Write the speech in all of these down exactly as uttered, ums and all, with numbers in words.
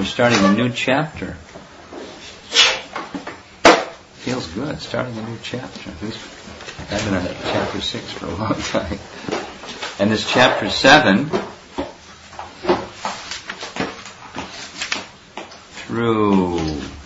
we're starting a new chapter. Feels good, starting a new chapter. I've been on chapter six for a long time. And this chapter seven, through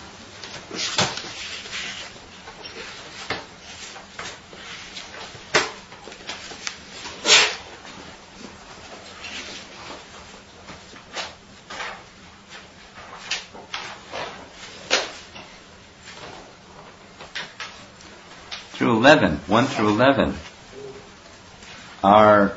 through eleven, one through eleven, are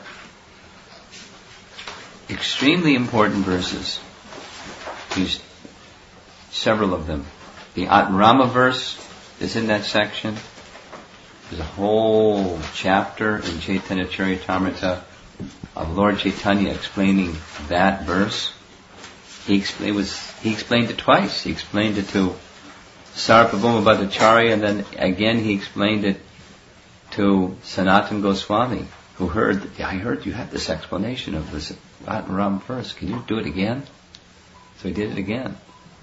extremely important verses. These, several of them. The Atmarama verse is in that section. There's a whole chapter in Chaitanya Charitamrita of Lord Chaitanya explaining that verse. He explained, it was, he explained it twice. He explained it to Sarvabhauma Bhattacharya, and then again he explained it to Sanatana Goswami, who heard, I heard you have this explanation of this Atmarama verse. Can you do it again? So he did it again.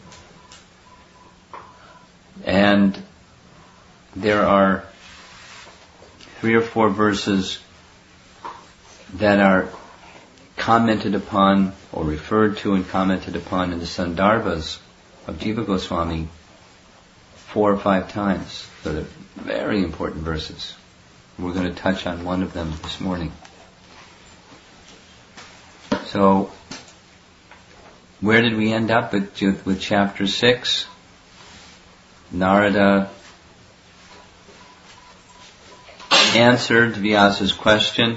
And there are three or four verses that are commented upon or referred to and commented upon in the Sandarbhas of Jiva Goswami four or five times. So they're very important verses. We're going to touch on one of them this morning. So, where did we end up with, with chapter six? Narada answered Vyasa's question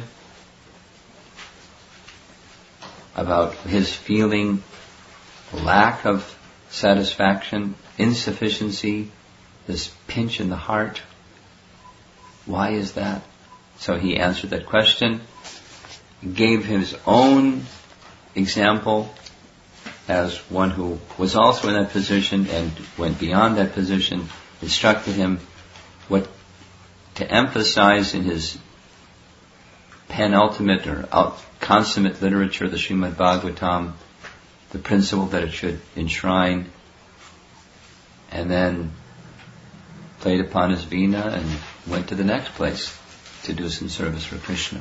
about his feeling lack of satisfaction, insufficiency, this pinch in the heart. Why is that? So he answered that question, gave his own example as one who was also in that position and went beyond that position, instructed him what to emphasize in his penultimate or out, consummate literature, the Srimad Bhagavatam, the principle that it should enshrine, and then played upon his veena and went to the next place to do some service for Krishna.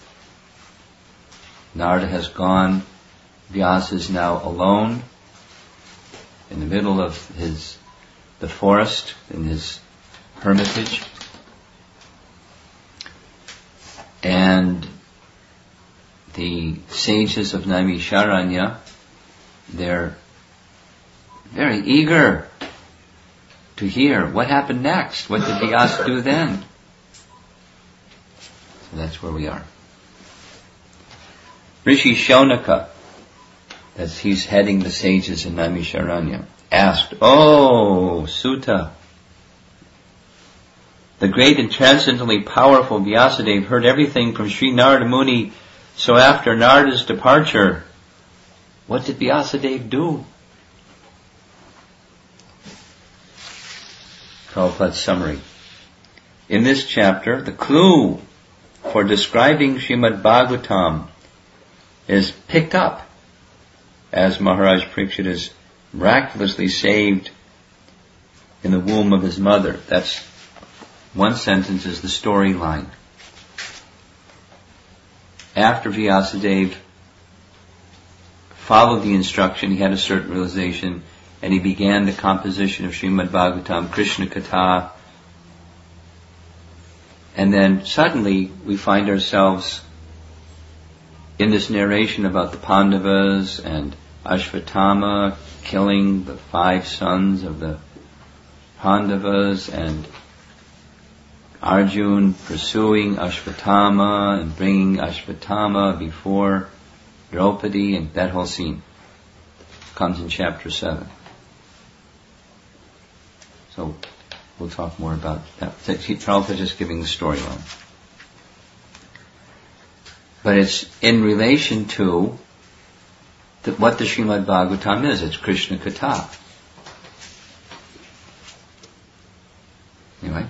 Narada has gone. Vyasa is now alone in the middle of his the forest in his hermitage, and the sages of Naimisharanya, they're very eager to hear what happened next. What did Vyasa do then? So that's where we are. Rishi Shaunaka, as he's heading the sages in Naimisharanya, asked, "Oh, Sutta, the great and transcendently powerful Vyasadeva heard everything from Sri Narada Muni, so after Narada's departure, what did Vyasadeva do?" Prabhupada's summary. In this chapter, the clue for describing Srimad Bhagavatam is picked up as Maharaj Parikshit is miraculously saved in the womb of his mother. That's one sentence is the storyline. After Vyasadeva followed the instruction, he had a certain realization, and he began the composition of Srimad Bhagavatam, Krishna Katha. And then suddenly we find ourselves in this narration about the Pandavas and Ashvatthama killing the five sons of the Pandavas, and Arjuna pursuing Ashvatthama and bringing Ashvatthama before Draupadi, and that whole scene comes in chapter seven. So we'll talk more about that. Prabhupada is just giving the storyline. But it's in relation to the, what the Srimad Bhagavatam is. It's Krishna Katha. Anyway.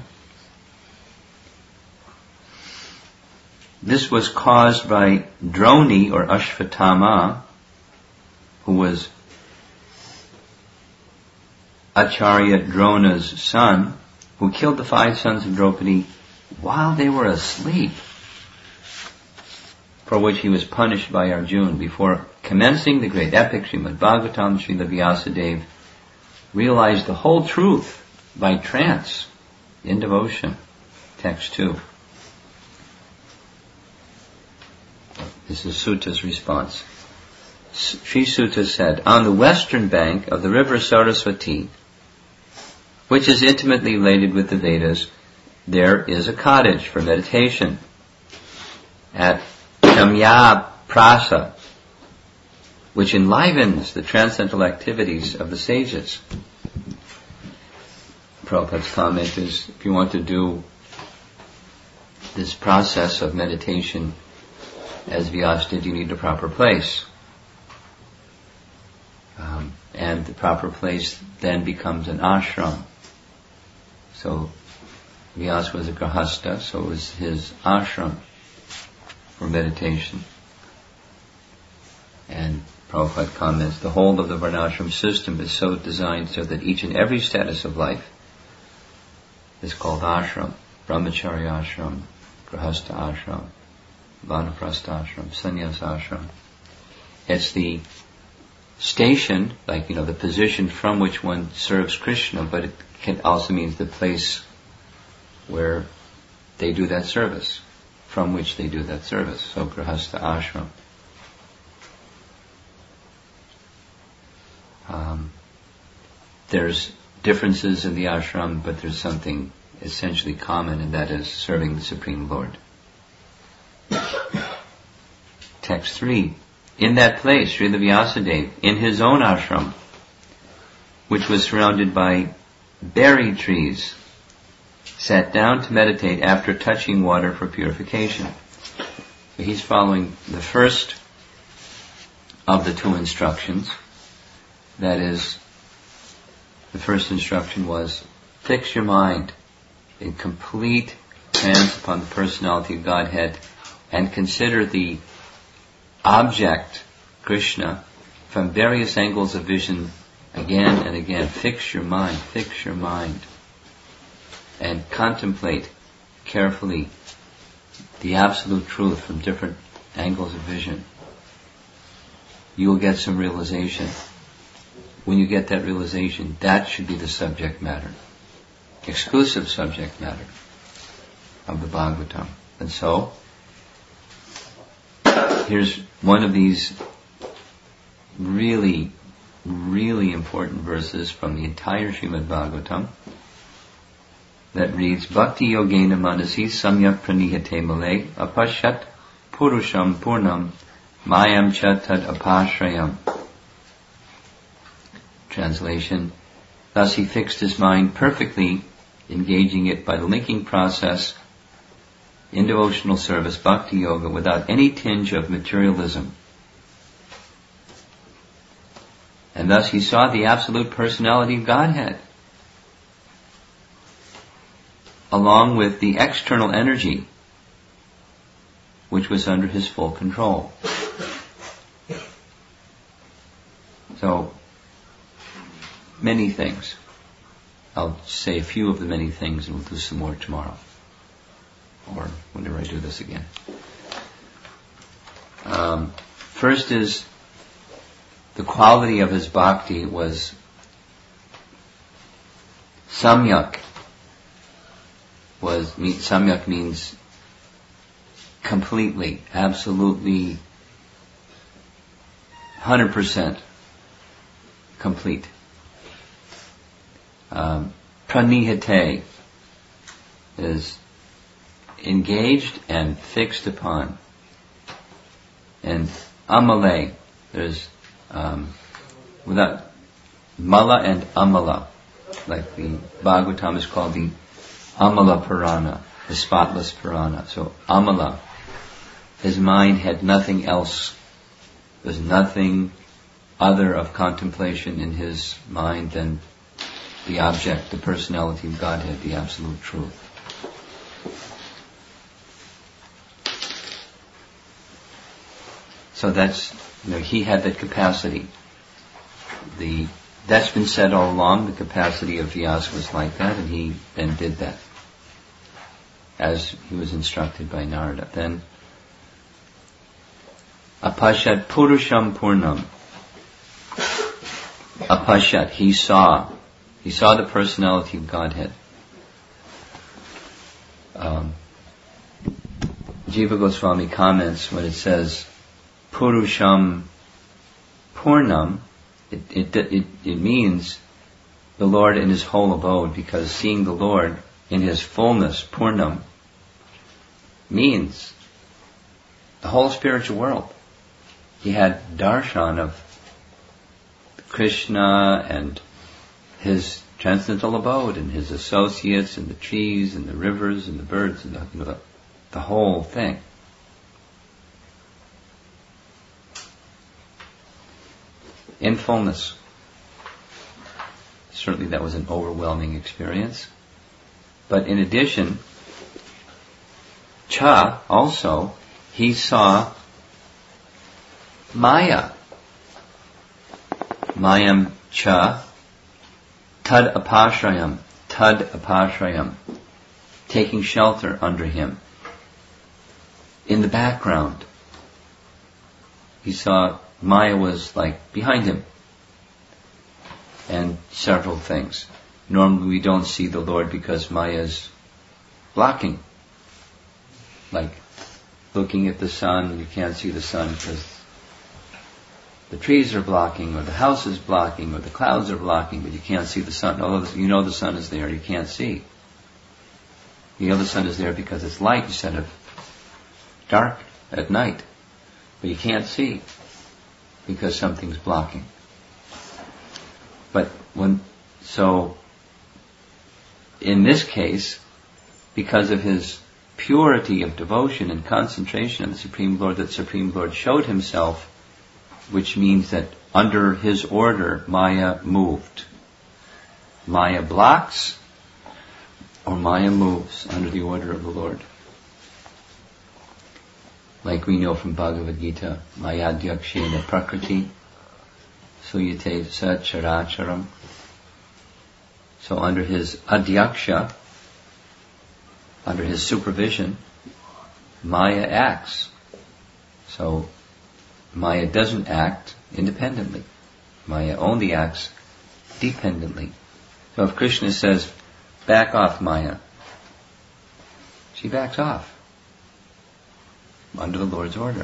This was caused by Droni or Ashvatthama, who was Acharya Drona's son, who killed the five sons of Draupadi while they were asleep, for which he was punished by Arjuna. Before commencing the great epic, Srimad Bhagavatam, Srila Vyasadeva realized the whole truth by trance, in devotion. Text two. This is Sutta's response. Sri Sutta said, on the western bank of the river Saraswati, which is intimately related with the Vedas, there is a cottage for meditation at Shamya Prasa, which enlivens the transcendental activities of the sages. Prabhupada's comment is, if you want to do this process of meditation as Vyasa did, you need a proper place. Um, and the proper place then becomes an ashram. So Vyasa was a grahastha, so it was his ashram for meditation. And Prabhupada comments, the whole of the varnashram system is so designed so that each and every status of life is called ashram. Brahmacharya ashram, grahastha ashram, vanaprastha ashram, sannyas ashram. It's the station, like, you know, the position from which one serves Krishna, but it can also means the place where they do that service, from which they do that service. So grahastha ashram. Um, there's differences in the ashram, but there's something essentially common, and that is serving the Supreme Lord. Text three. In that place, Srila Vyasadeva, in his own ashram, which was surrounded by berry trees, sat down to meditate after touching water for purification. So he's following the first of the two instructions. That is, the first instruction was, fix your mind in complete trance upon the personality of Godhead and consider the object, Krishna, from various angles of vision again and again. Fix your mind, fix your mind, and contemplate carefully the absolute truth from different angles of vision. You will get some realization. When you get that realization, that should be the subject matter, exclusive subject matter of the Bhagavatam. And so, here's one of these really, really important verses from the entire Srimad Bhagavatam that reads, Bhakti yogena manasi samyak pranihate male apashat purusham purnam mayam cha tad apashrayam. Translation, thus he fixed his mind perfectly, engaging it by the linking process in devotional service, bhakti yoga, without any tinge of materialism. And thus he saw the absolute personality of Godhead, along with the external energy, which was under his full control. So, many things. I'll say a few of the many things, and we'll do some more tomorrow, or whenever I do this again. Um, first is the quality of his bhakti was samyak. Was samyak means completely, absolutely, one hundred percent complete. Um, pranihate is engaged and fixed upon. And amale, there's um, without mala and amala, like the Bhagavatam is called the Amala Purana, the spotless Purana. So amala, his mind had nothing else. There's nothing other of contemplation in his mind than the object, the personality of Godhead, the absolute truth. So that's, you know, he had that capacity. The that's been said all along. The capacity of Vyasa was like that, and he then did that as he was instructed by Narada. Then, apashat purusham purnam. Apashat, he saw. He saw the personality of Godhead. Um, Jiva Goswami comments when it says purusham purnam, it, it, it, it means the Lord in His whole abode, because seeing the Lord in His fullness, purnam, means the whole spiritual world. He had darshan of Krishna and His transcendental abode and His associates and the trees and the rivers and the birds and the, you know, the, the whole thing. In fullness. Certainly that was an overwhelming experience. But in addition, Cha also, he saw Maya. Mayam Cha, Tad Apashrayam, Tad Apashrayam, taking shelter under him. In the background, he saw Maya was like behind him. And several things. Normally we don't see the Lord because Maya is blocking. Like looking at the sun, you can't see the sun because the trees are blocking, or the house is blocking, or the clouds are blocking, but you can't see the sun. Although you know the sun is there, you can't see. You know the sun is there because it's light instead of dark at night. But you can't see because something's blocking. But when, so, in this case, because of his purity of devotion and concentration on the Supreme Lord, that Supreme Lord showed Himself, which means that under His order, Maya moved. Maya blocks, or Maya moves under the order of the Lord. Like we know from Bhagavad Gita, Maya Dyakshena Prakriti, Suyate Sa Characharam. So under His adhyaksha, under His supervision, Maya acts. So Maya doesn't act independently. Maya only acts dependently. So if Krishna says, back off, Maya, she backs off under the Lord's order.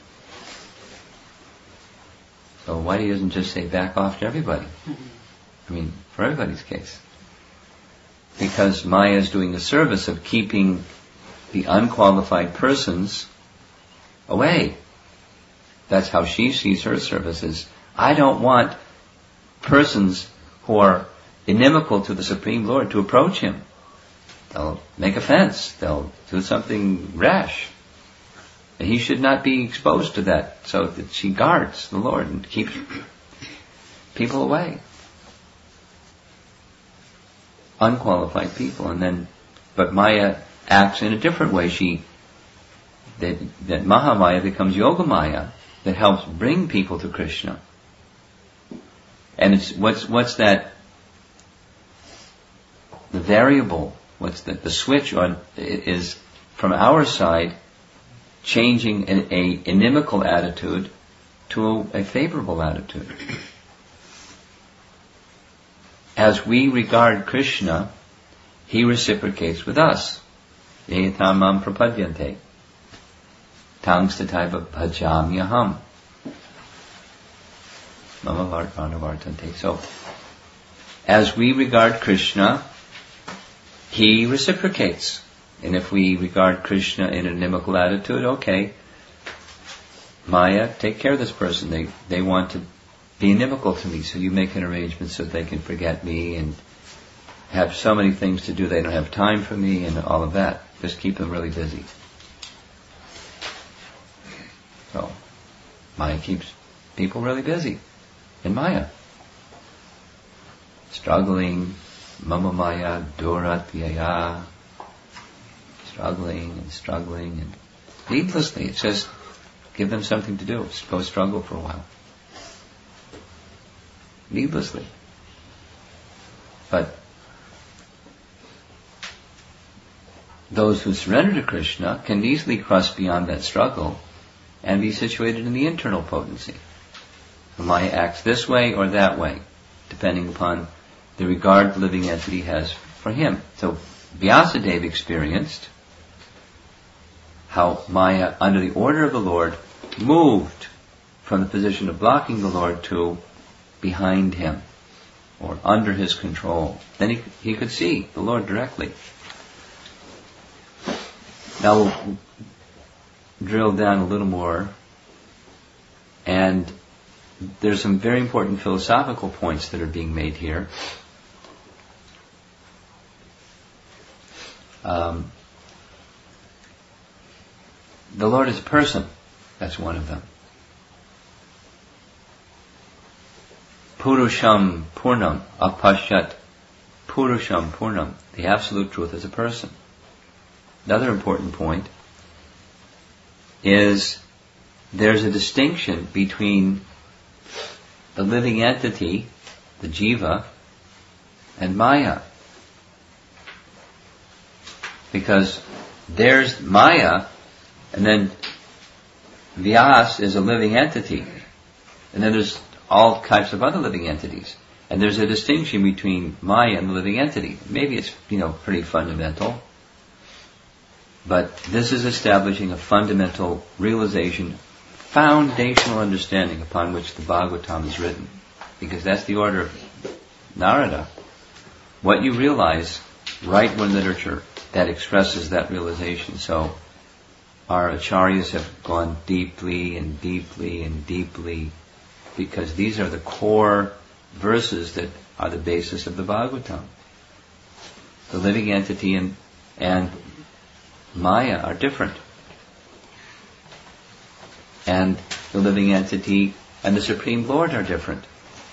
So why he doesn't just say back off to everybody? I mean, for everybody's case. Because Maya is doing the service of keeping the unqualified persons away. That's how she sees her services. I don't want persons who are inimical to the Supreme Lord to approach Him. They'll make offense. They'll do something rash. And He should not be exposed to that, so that she guards the Lord and keeps people away. Unqualified people. And then, but Maya acts in a different way. She, that, that Mahamaya becomes Yogamaya, that helps bring people to Krishna. And it's, what's, what's that, the variable, what's the, the switch on, is from our side, changing an a inimical attitude to a, a favorable attitude. As we regard Krishna, He reciprocates with us. Yetamam prapadyante. Tangstataiva bhajamyaham. Mama vartana vartante. So, as we regard Krishna, He reciprocates. And if we regard Krishna in an inimical attitude, okay, Maya, take care of this person. They they want to be inimical to me, so you make an arrangement so they can forget me and have so many things to do. They don't have time for me and all of that. Just keep them really busy. So, Maya keeps people really busy. In Maya. Struggling, Mama Maya, Duratyaya, struggling and struggling and needlessly. It says, give them something to do. Go struggle for a while. Needlessly. But those who surrender to Krishna can easily cross beyond that struggle and be situated in the internal potency. The Maya acts this way or that way, depending upon the regard the living entity has for him. So Vyasadeva experienced how Maya, under the order of the Lord, moved from the position of blocking the Lord to behind him, or under his control. Then he, he could see the Lord directly. Now we'll drill down a little more, and there's some very important philosophical points that are being made here. Um, the Lord is a person. That's one of them. Purusham Purnam Apashat Purusham Purnam. The absolute truth is a person. Another important point is there's a distinction between the living entity, the jiva, and Maya. Because there's Maya, and then Vyas is a living entity. And then there's all types of other living entities. And there's a distinction between Maya and the living entity. Maybe it's, you know, pretty fundamental. But this is establishing a fundamental realization, foundational understanding upon which the Bhagavatam is written. Because that's the order of Narada. What you realize, write one literature that expresses that realization. So our acharyas have gone deeply and deeply and deeply, because these are the core verses that are the basis of the Bhagavatam. The living entity and, and Maya are different. And the living entity and the Supreme Lord are different.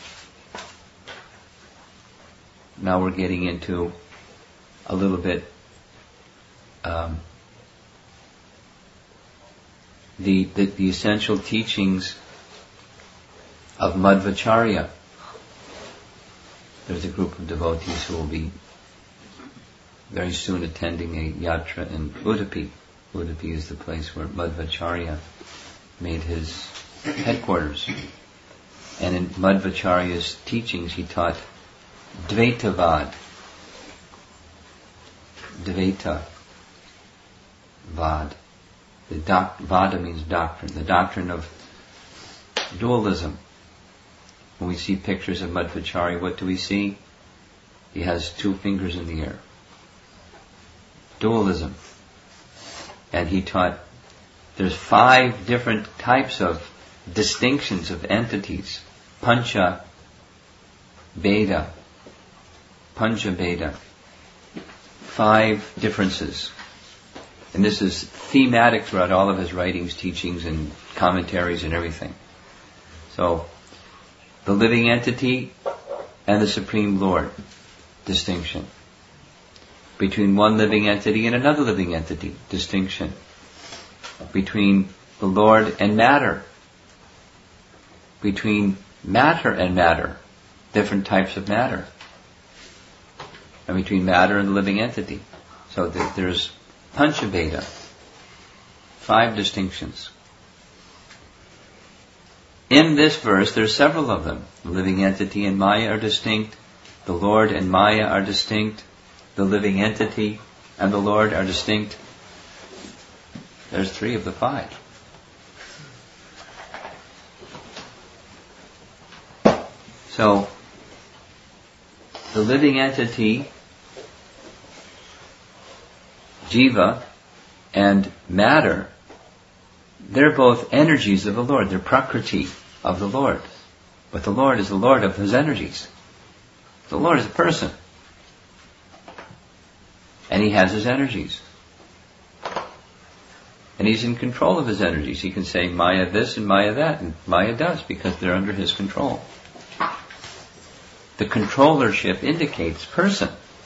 Now we're getting into a little bit um, the, the the essential teachings of Madhvacharya. There's a group of devotees who will be very soon attending a yatra in Udupi. Udupi is the place where Madhvacharya made his headquarters. And in Madhvacharya's teachings he taught Dvaitavad. Dvaita Vad. The doc, Vada means doctrine. The doctrine of dualism. When we see pictures of Madhvacharya, what do we see? He has two fingers in the air. Dualism. And he taught there's five different types of distinctions of entities. Pancha Beda. Pancha Beda. Five differences. And this is thematic throughout all of his writings, teachings, and commentaries and everything. So, the living entity and the Supreme Lord, distinction. Between one living entity and another living entity, distinction. Between the Lord and matter. Between matter and matter, different types of matter. And between matter and the living entity. So th- there's Panchabheda, five distinctions. In this verse, there's several of them. The living entity and Maya are distinct. The Lord and Maya are distinct. The living entity and the Lord are distinct. There's three of the five. So, the living entity, jiva, and matter, they're both energies of the Lord. They're prakriti of the Lord. But the Lord is the Lord of his energies. The Lord is a person. And he has his energies. And he's in control of his energies. He can say Maya this and Maya that, and Maya does, because they're under his control. The controllership indicates person.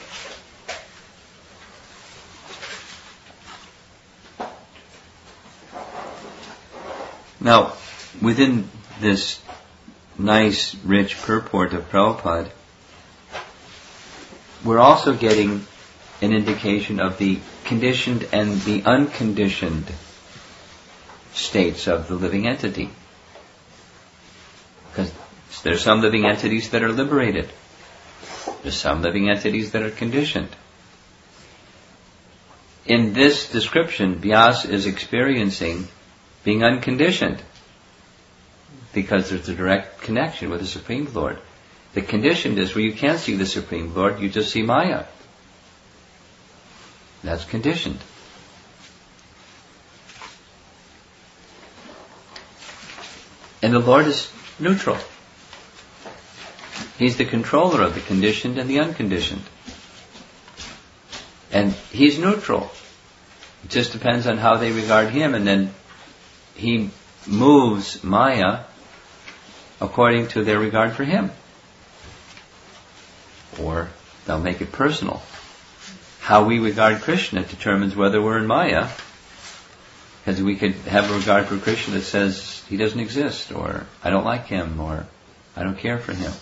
Now, within this nice, rich purport of Prabhupada, we're also getting an indication of the conditioned and the unconditioned states of the living entity. Because there's some living entities that are liberated. There's some living entities that are conditioned. In this description, Vyasa is experiencing being unconditioned because there's a direct connection with the Supreme Lord. The conditioned is where you can't see the Supreme Lord, you just see Maya. That's conditioned. And the Lord is neutral. He's the controller of the conditioned and the unconditioned. And He's neutral. It just depends on how they regard Him, and then He moves Maya according to their regard for Him. Or they'll make it personal. How we regard Krishna determines whether we're in Maya. Because we could have a regard for Krishna that says He doesn't exist, or I don't like Him, or I don't care for Him,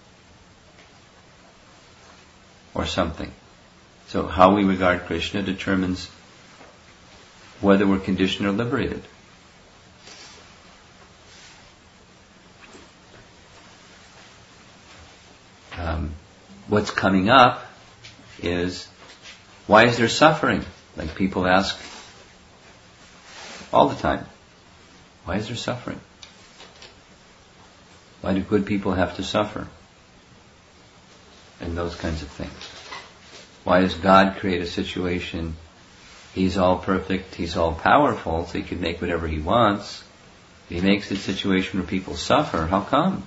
or something. So how we regard Krishna determines whether we're conditioned or liberated. Um, what's coming up is, why is there suffering? Like people ask all the time. Why is there suffering? Why do good people have to suffer? And those kinds of things. Why does God create a situation? He's all perfect, He's all powerful, so He can make whatever He wants. He makes a situation where people suffer. How come?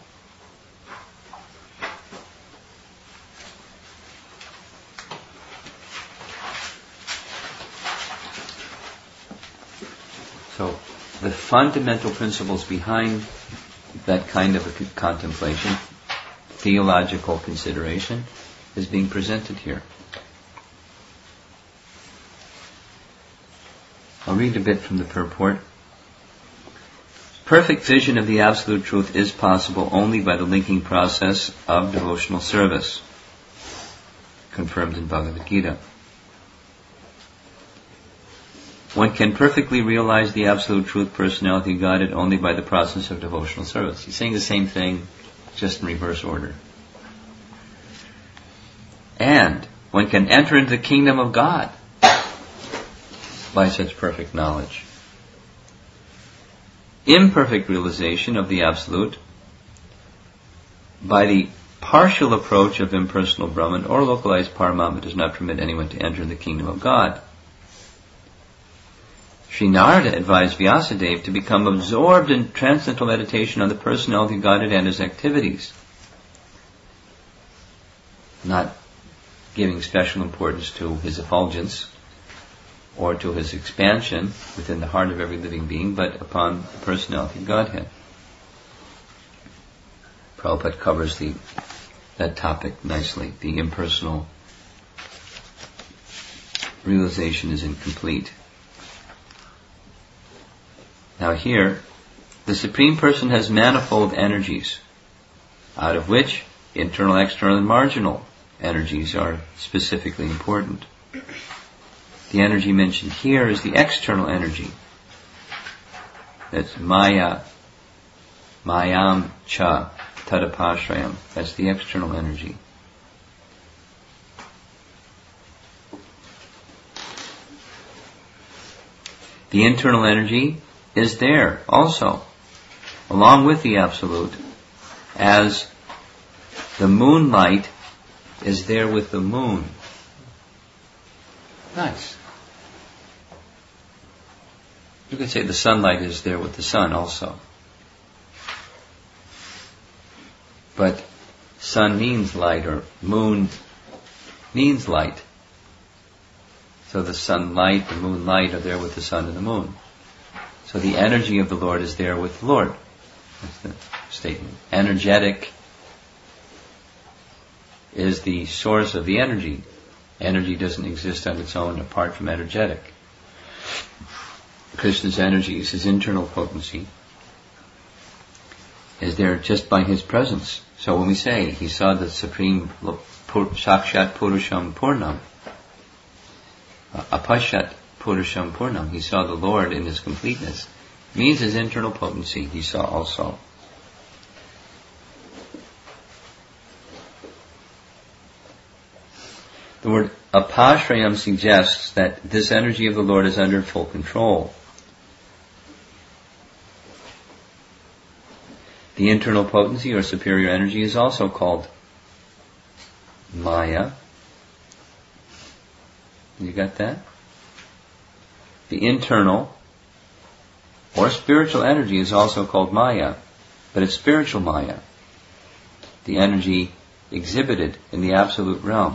So, the fundamental principles behind that kind of a contemplation, theological consideration, is being presented here. I'll read a bit from the purport. Perfect vision of the Absolute Truth is possible only by the linking process of devotional service, confirmed in Bhagavad Gita. One can perfectly realize the Absolute Truth, Personality, Godhead only by the process of devotional service. He's saying the same thing, just in reverse order. And one can enter into the kingdom of God by such perfect knowledge. Imperfect realization of the Absolute by the partial approach of impersonal Brahman or localized Paramatma does not permit anyone to enter the kingdom of God. Sri Narada advised Vyasadeva to become absorbed in transcendental meditation on the personality of Godhead and His activities, not giving special importance to His effulgence or to His expansion within the heart of every living being, but upon the personality of Godhead. Prabhupada covers the, that topic nicely. The impersonal realization is incomplete. Now here, the Supreme Person has manifold energies, out of which internal, external, and marginal energies are specifically important. The energy mentioned here is the external energy. That's Maya, Mayam Cha, Tadapashrayam. That's the external energy. The internal energy is there also, along with the Absolute, as the moonlight is there with the moon. Nice. You could say the sunlight is there with the sun also. But sun means light, or moon means light. So the sunlight, the moonlight are there with the sun and the moon. So the energy of the Lord is there with the Lord. That's the statement. Energetic is the source of the energy. Energy doesn't exist on its own apart from energetic. Krishna's energy is His internal potency, is there just by His presence. So when we say He saw the Supreme pur, Sakshat Purusham Purnam. Uh, apashat Purusham Purnam. He saw the Lord in His completeness. Means His internal potency. He saw also. The word apashrayam suggests that this energy of the Lord is under full control. The internal potency or superior energy is also called Maya. You got that? The internal or spiritual energy is also called Maya, but it's spiritual Maya, the energy exhibited in the absolute realm.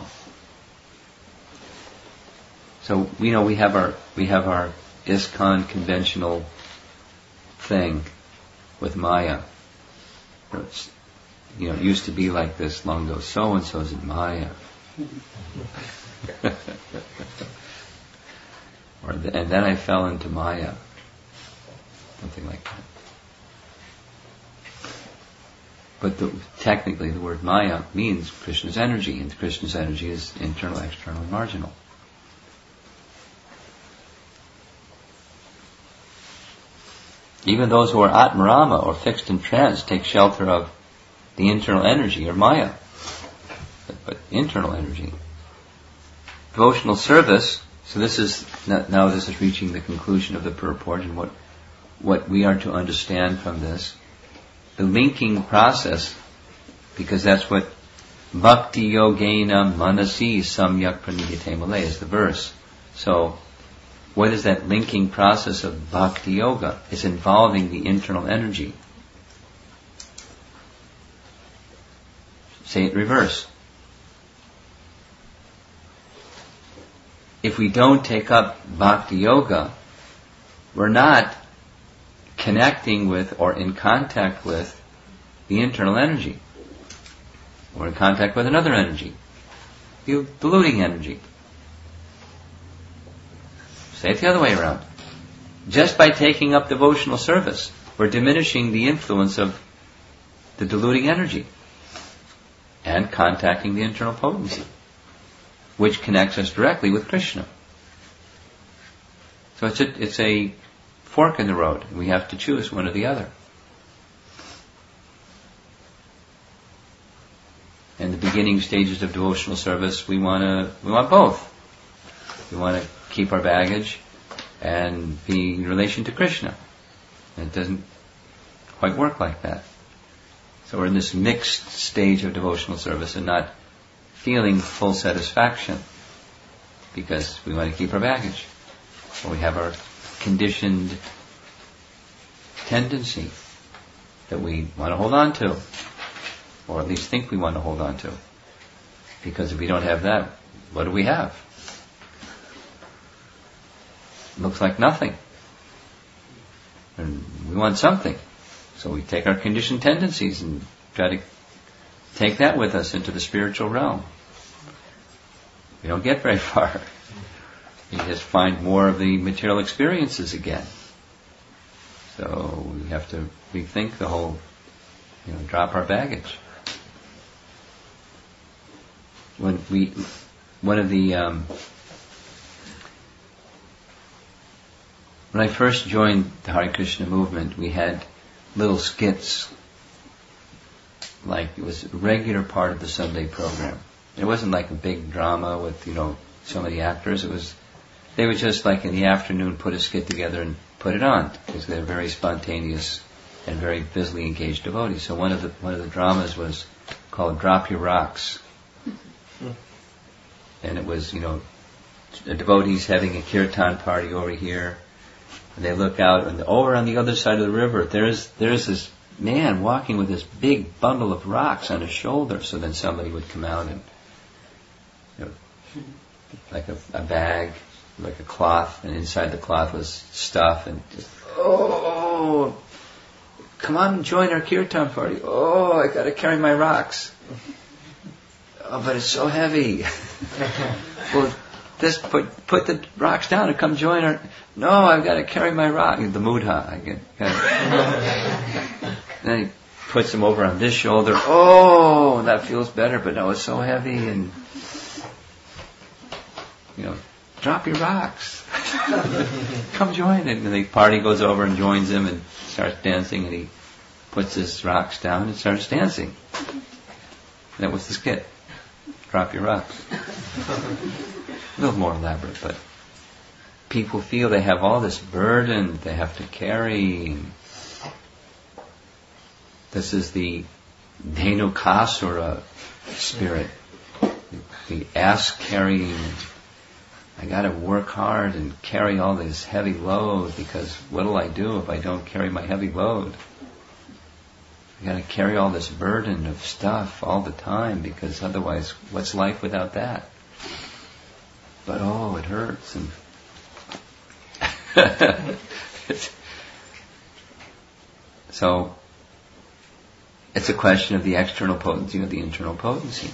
So we know we have our we have our ISKCON conventional thing with Maya. It's, you know, it used to be like this long ago. So and so's in Maya, or the, and then I fell into Maya, something like that. But the, technically, the word Maya means Krishna's energy, and Krishna's energy is internal, external, and marginal. Even those who are Atmarama or fixed in trance take shelter of the internal energy or Maya, but, but internal energy. Devotional service. So this is now this is reaching the conclusion of the purport and what what we are to understand from this. The linking process, because that's what Bhakti Yogena Manasi Samyak Pranidhite Male is the verse. So what is that linking process of Bhakti Yoga? It's involving the internal energy. Say it reverse. If we don't take up Bhakti Yoga, we're not connecting with or in contact with the internal energy. We're in contact with another energy, the diluting energy. Say it the other way around. Just by taking up devotional service, we're diminishing the influence of the diluting energy and contacting the internal potency, which connects us directly with Krishna. So it's a, it's a fork in the road. We have to choose one or the other. In the beginning stages of devotional service, we want to we want both. We want to keep our baggage and be in relation to Krishna. And it doesn't quite work like that. So we're in this mixed stage of devotional service and not feeling full satisfaction because we want to keep our baggage. Or we have our conditioned tendency that we want to hold on to, or at least think we want to hold on to. Because if we don't have that, what do we have? Looks like nothing. And we want something. So we take our conditioned tendencies and try to take that with us into the spiritual realm. We don't get very far. You just find more of the material experiences again. So we have to rethink the whole, you know, drop our baggage. When we, one of the, um, when I first joined the Hare Krishna movement, we had little skits, like it was a regular part of the Sunday program. It wasn't like a big drama with, you know, so many actors. It was, they would just like in the afternoon put a skit together and put it on, because they're very spontaneous and very busily engaged devotees. So one of the, one of the dramas was called Drop Your Rocks. And it was, you know, the devotees having a kirtan party over here, and they look out, and over on the other side of the river, there's there's this man walking with this big bundle of rocks on his shoulder. So then somebody would come out and, you know, like a, a bag, like a cloth, and inside the cloth was stuff, and just, oh, come on and join our kirtan party. Oh, I got to carry my rocks. Oh, but it's so heavy. Well, just put put the rocks down and come join our. No, I've got to carry my rock. The mudha. I get. Got then he puts him over on this shoulder. Oh, that feels better, but no, it's so heavy. And, you know, drop your rocks. Come join it. And the party goes over and joins him and starts dancing, and he puts his rocks down and starts dancing. That was the skit. Drop your rocks. A little more elaborate, but people feel they have all this burden they have to carry. This is the Dhenukasura spirit, the ass carrying. I got to work hard and carry all this heavy load, because what'll I do if I don't carry my heavy load? I got to carry all this burden of stuff all the time, because otherwise, what's life without that? But oh, it hurts. And so, it's a question of the external potency or the internal potency.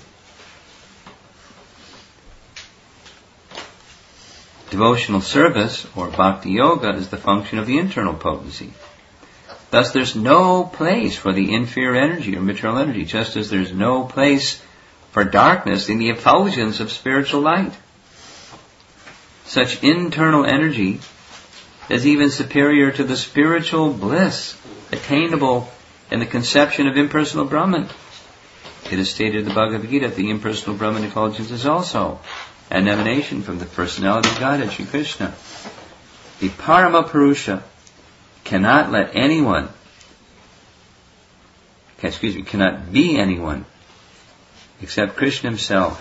Devotional service, or bhakti yoga, is the function of the internal potency. Thus there's no place for the inferior energy or material energy, just as there's no place for darkness in the effulgence of spiritual light. Such internal energy is even superior to the spiritual bliss attainable in the conception of impersonal Brahman. It is stated in the Bhagavad Gita that the impersonal Brahman effulgence is also an emanation from the personality of Godhead, Shri Krishna. The Parama Purusha cannot let anyone, excuse me, cannot be anyone except Krishna himself.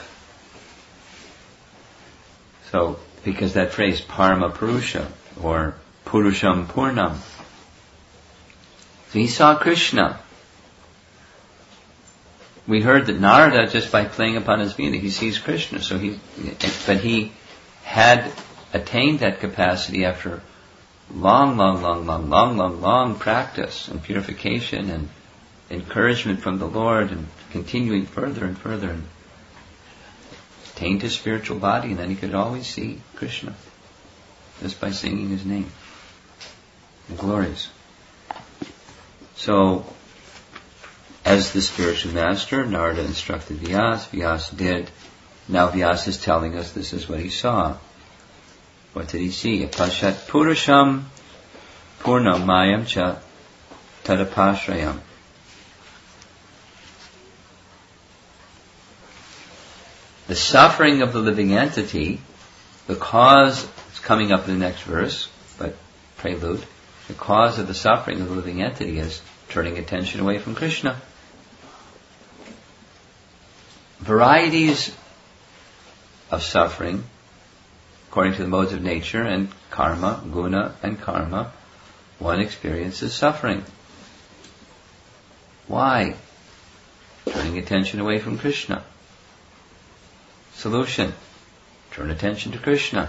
So, because that phrase, Parama Purusha, or Purusham Purnam. So he saw Krishna. We heard that Narada, just by playing upon his veena, he sees Krishna. So he, but he had attained that capacity after long, long, long, long, long, long, long practice and purification and encouragement from the Lord, and continuing further and further, and attained his spiritual body, and then he could always see Krishna just by singing his name. The glories. So, as the spiritual master, Narada instructed Vyasa, Vyasa did. Now Vyasa is telling us this is what he saw. What did he see? Pashat Purusham Purnam Mayam Cha Tadapashrayam. The suffering of the living entity, the cause, it's coming up in the next verse, but prelude, the cause of the suffering of the living entity is turning attention away from Krishna. Varieties of suffering, according to the modes of nature and karma, guna and karma, one experiences suffering. Why? Turning attention away from Krishna. Solution: turn attention to Krishna.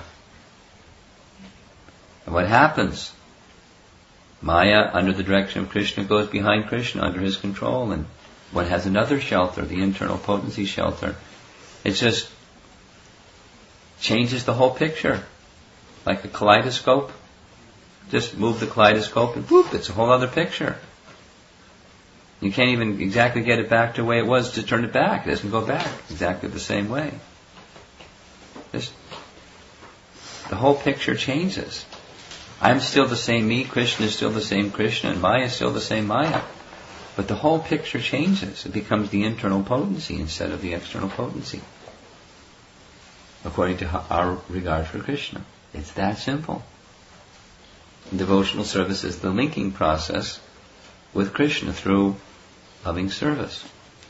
And what happens? Maya, under the direction of Krishna, goes behind Krishna, under his control, and one has another shelter, the internal potency shelter. It just changes the whole picture, like a kaleidoscope. Just move the kaleidoscope and whoop, it's a whole other picture. You can't even exactly get it back to the way it was to turn it back. It doesn't go back exactly the same way. Just, the whole picture changes. I'm still the same me, Krishna is still the same Krishna, and Maya is still the same Maya. But the whole picture changes. It becomes the internal potency instead of the external potency, according to our regard for Krishna. It's that simple. Devotional service is the linking process with Krishna through loving service.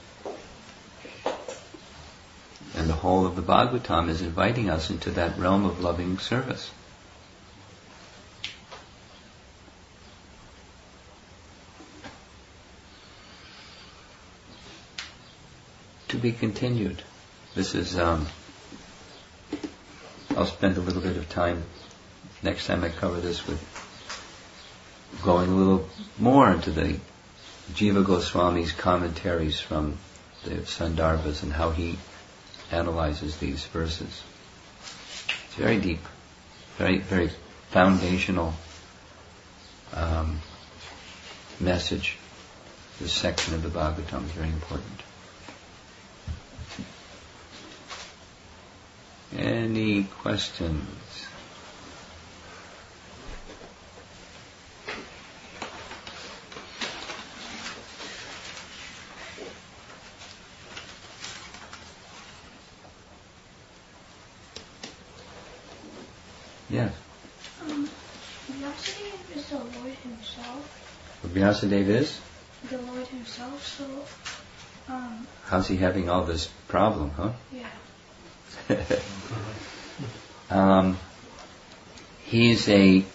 And the whole of the Bhagavatam is inviting us into that realm of loving service. To be continued. This is, um, I'll spend a little bit of time next time I cover this with going a little more into the Jiva Goswami's commentaries from the Sandarbhas and how he analyzes these verses. It's very deep, very, very foundational um, message this section of the Bhagavatam is very important. Any questions? Yes. Um, Vyasadeva is the Lord himself. Vyasadeva is? The Lord himself, so, um... how's he having all this problem, huh? Yeah. um, he's a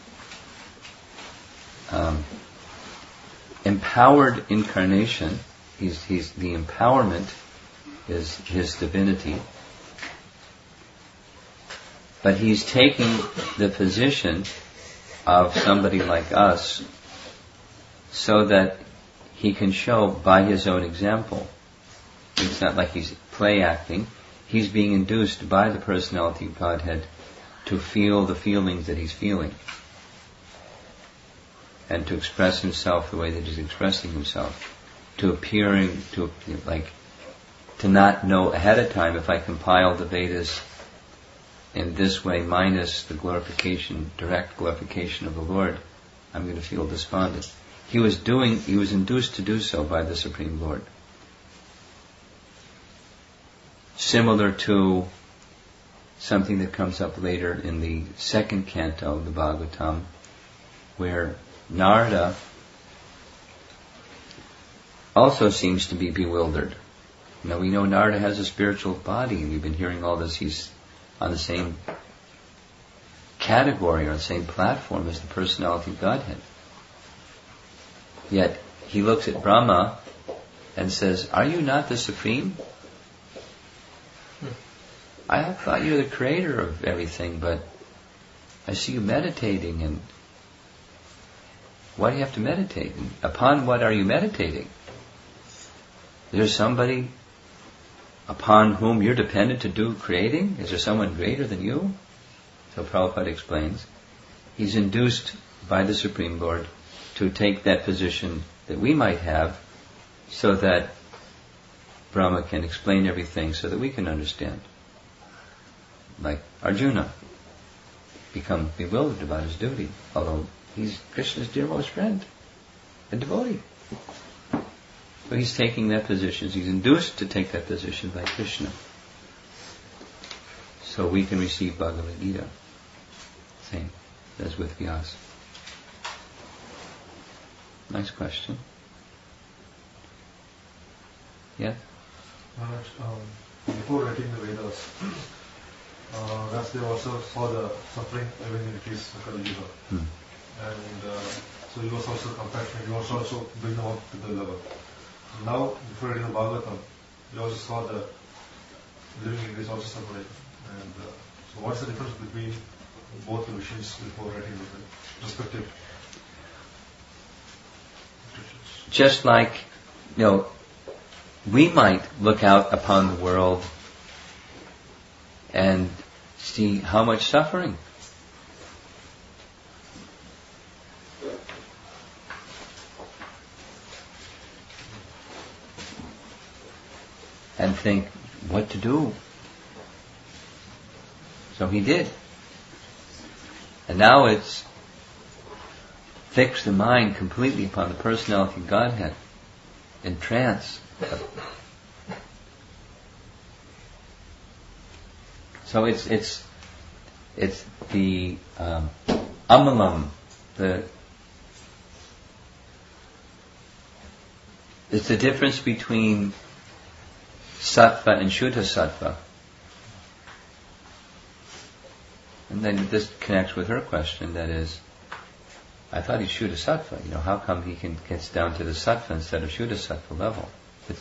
um, empowered incarnation. He's, he's the empowerment is his divinity. But he's taking the position of somebody like us so that he can show by his own example. It's not like he's play acting. He's being induced by the personality of Godhead to feel the feelings that he's feeling and to express himself the way that he's expressing himself, to appearing, to like, to not know ahead of time if I compile the Vedas in this way minus the glorification, direct glorification of the Lord, I'm going to feel despondent. He was doing, he was induced to do so by the Supreme Lord. Similar to something that comes up later in the second canto of the Bhagavatam, where Narada also seems to be bewildered. Now we know Narada has a spiritual body, and we've been hearing all this. He's on the same category or the same platform as the personality of Godhead. Yet he looks at Brahma and says, "Are you not the Supreme? I thought you were the creator of everything, but I see you meditating, and why do you have to meditate? And upon what are you meditating? There's somebody upon whom you're dependent to do creating? Is there someone greater than you?" So Prabhupada explains, he's induced by the Supreme Lord to take that position that we might have so that Brahma can explain everything so that we can understand. Like Arjuna, become bewildered about his duty, although he's Krishna's dearmost friend, a devotee. So he's taking that position, he's induced to take that position by Krishna. So we can receive Bhagavad Gita. Same as with Vyasa. Nice question. Yeah? Maharaj, um, before writing the Vedas, uh, Vyasdeva also saw the suffering even in the case of Kali Yuga. Hmm. And uh, so he was also compassionate, he was also bring them up to the level. Now, before reading the Bhagavatam, he also saw the living in is also suffering. And uh, so what's the difference between both the visions before writing the respective scriptures? Just like, you know, we might look out upon the world and see how much suffering. And think what to do. So he did. And now it's fixed the mind completely upon the personality of Godhead in trance. So it's it's it's the um, amalam, the it's the difference between sattva and shuddha sattva. And then this connects with her question, that is, I thought he's shuddha sattva. You know, how come he can gets down to the sattva instead of shuddha sattva level? It's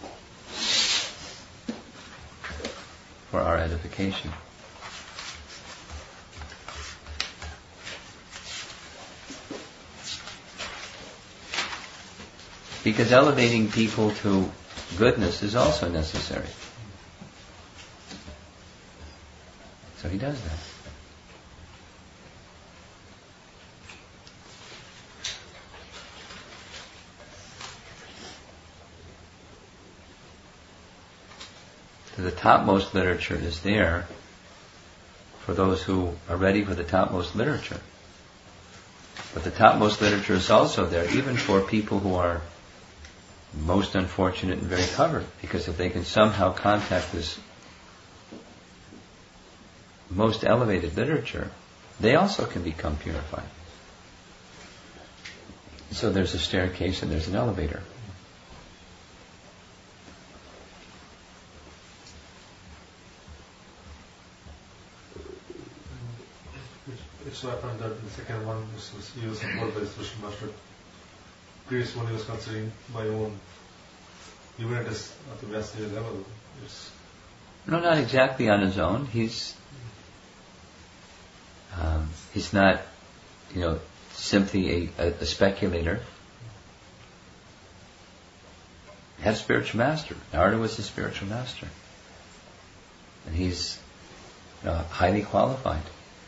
for our edification. Because elevating people to goodness is also necessary. So he does that. So the topmost literature is there for those who are ready for the topmost literature. But the topmost literature is also there even for people who are most unfortunate and very covered, because if they can somehow contact this most elevated literature, they also can become purified. So there's a staircase and there's an elevator. It so happened that the second one was, was he was involved by the Krishna Master. Previous one he was considering my own, even at, his, at the Vyasa level. It's No, not exactly on his own. He's um, he's not, you know, simply a, a, a speculator. He had a spiritual master. Narada was a spiritual master, and he's, you know, highly qualified.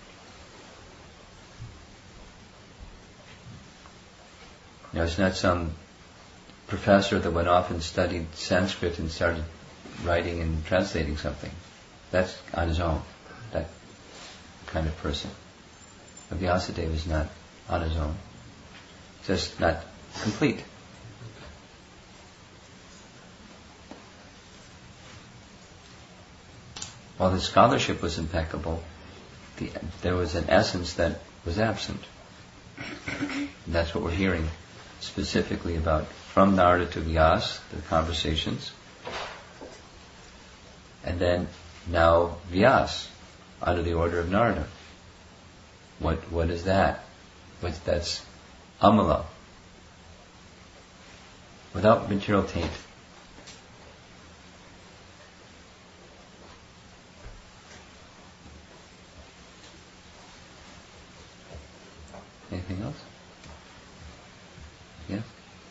You know, it's not some professor that went off and studied Sanskrit and started writing and translating something. That's on his own, that kind of person. But Vyasadeva is not on his own. Just not complete. While the scholarship was impeccable, the, there was an essence that was absent. And that's what we're hearing specifically about from Narada to Vyas, the conversations, and then now Vyas under the order of Narada. What what is that? What's that's Amala, without material taint. Anything else? Yeah?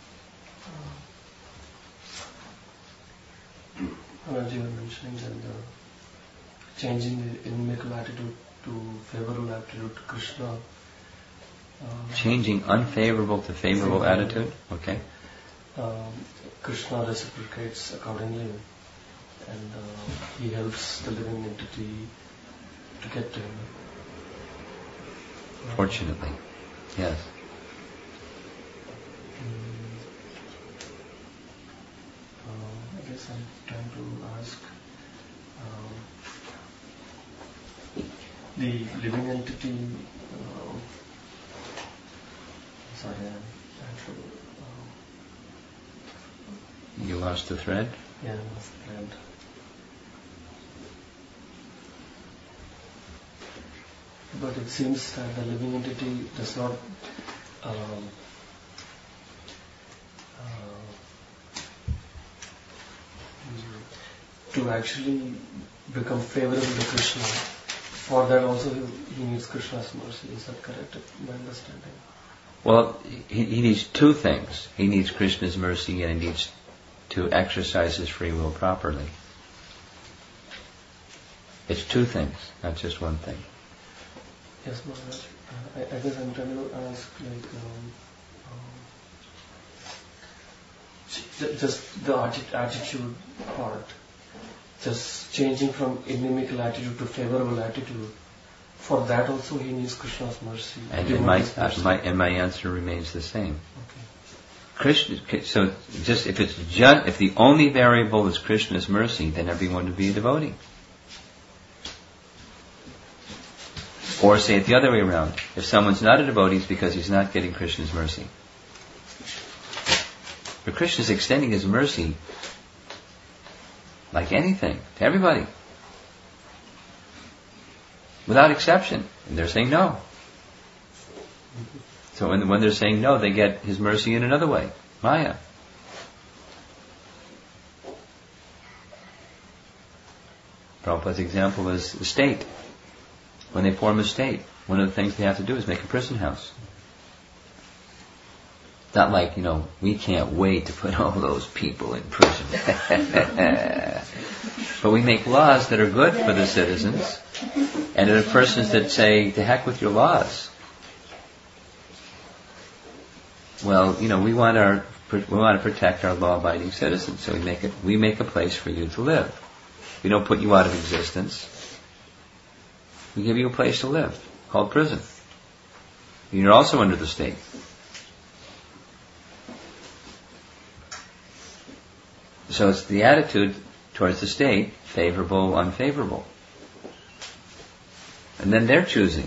As you were mentioning that the changing the inimical attitude to favorable attitude to Krishna. Uh, Changing unfavorable to favorable favorable. attitude? Okay. Um, Krishna reciprocates accordingly, and uh, he helps the living entity to get to him. Fortunately. Yes. Uh, I guess I'm trying to ask um, the living entity. Uh, sorry, I'm trying to. Uh, You lost the thread? yeah, that's the thread. But it seems that the living entity does not um, uh, to actually become favorable to Krishna. For that also he, he needs Krishna's mercy. Is that correct, my understanding? Well, he, he needs two things. He needs Krishna's mercy and he needs to exercise his free will properly. It's two things, not just one thing. Yes, Maharaj. Uh, I, I guess I'm trying to ask, like, um, um, just the atti- attitude part, just changing from inimical attitude to favorable attitude. For that also he needs Krishna's mercy. And, He and my, needs uh, mercy. my and my answer remains the same. Okay. Krishna. So, just if it's just if the only variable is Krishna's mercy, then everyone would be a devotee. Or say it the other way around. If someone's not a devotee, it's because he's not getting Krishna's mercy. But Krishna's extending his mercy like anything to everybody, without exception. And they're saying no. So when, when they're saying no, they get his mercy in another way, Maya. Prabhupada's example is the state. When they form a state, one of the things they have to do is make a prison house. It's not like, you know, we can't wait to put all those people in prison. But we make laws that are good for the citizens, and there are persons that say, to heck with your laws. Well, you know, we want our we want to protect our law-abiding citizens, so we make it we make a place for you to live. We don't put you out of existence. We give you a place to live, called prison. You're also under the state. So it's the attitude towards the state, favorable, unfavorable. And then they're choosing.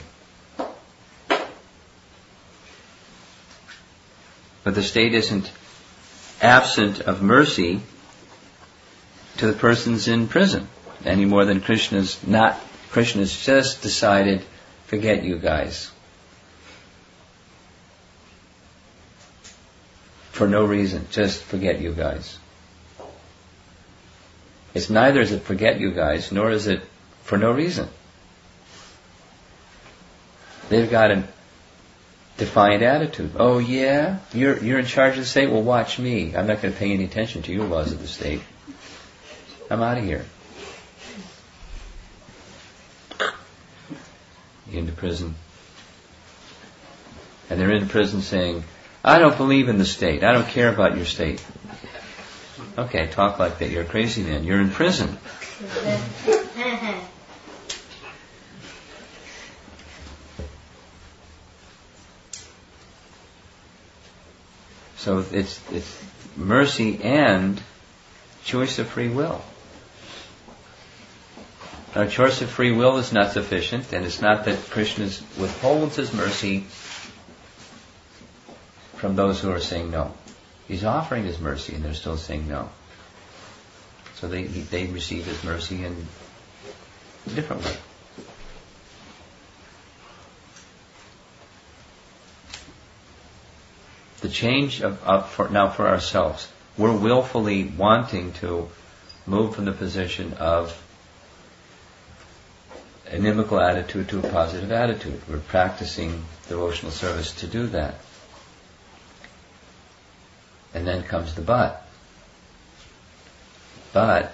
But the state isn't absent of mercy to the persons in prison, any more than Krishna's not. Krishna's just decided, forget you guys. For no reason, just forget you guys. It's neither is it forget you guys, nor is it for no reason. They've got a defiant attitude. Oh yeah? You're you're in charge of the state? Well, watch me. I'm not going to pay any attention to your laws of the state. I'm out of here. Into prison. And they're in prison saying, I don't believe in the state. I don't care about your state. Okay, talk like that. You're a crazy man. You're in prison. So it's it's mercy and choice of free will. Our choice of free will is not sufficient, and it's not that Krishna withholds his mercy from those who are saying no. He's offering his mercy, and they're still saying no. So they they receive his mercy in a different way. The change of, of for, now for ourselves, we're willfully wanting to move from the position of an inimical attitude to a positive attitude. We're practicing devotional service to do that. And then comes the but. But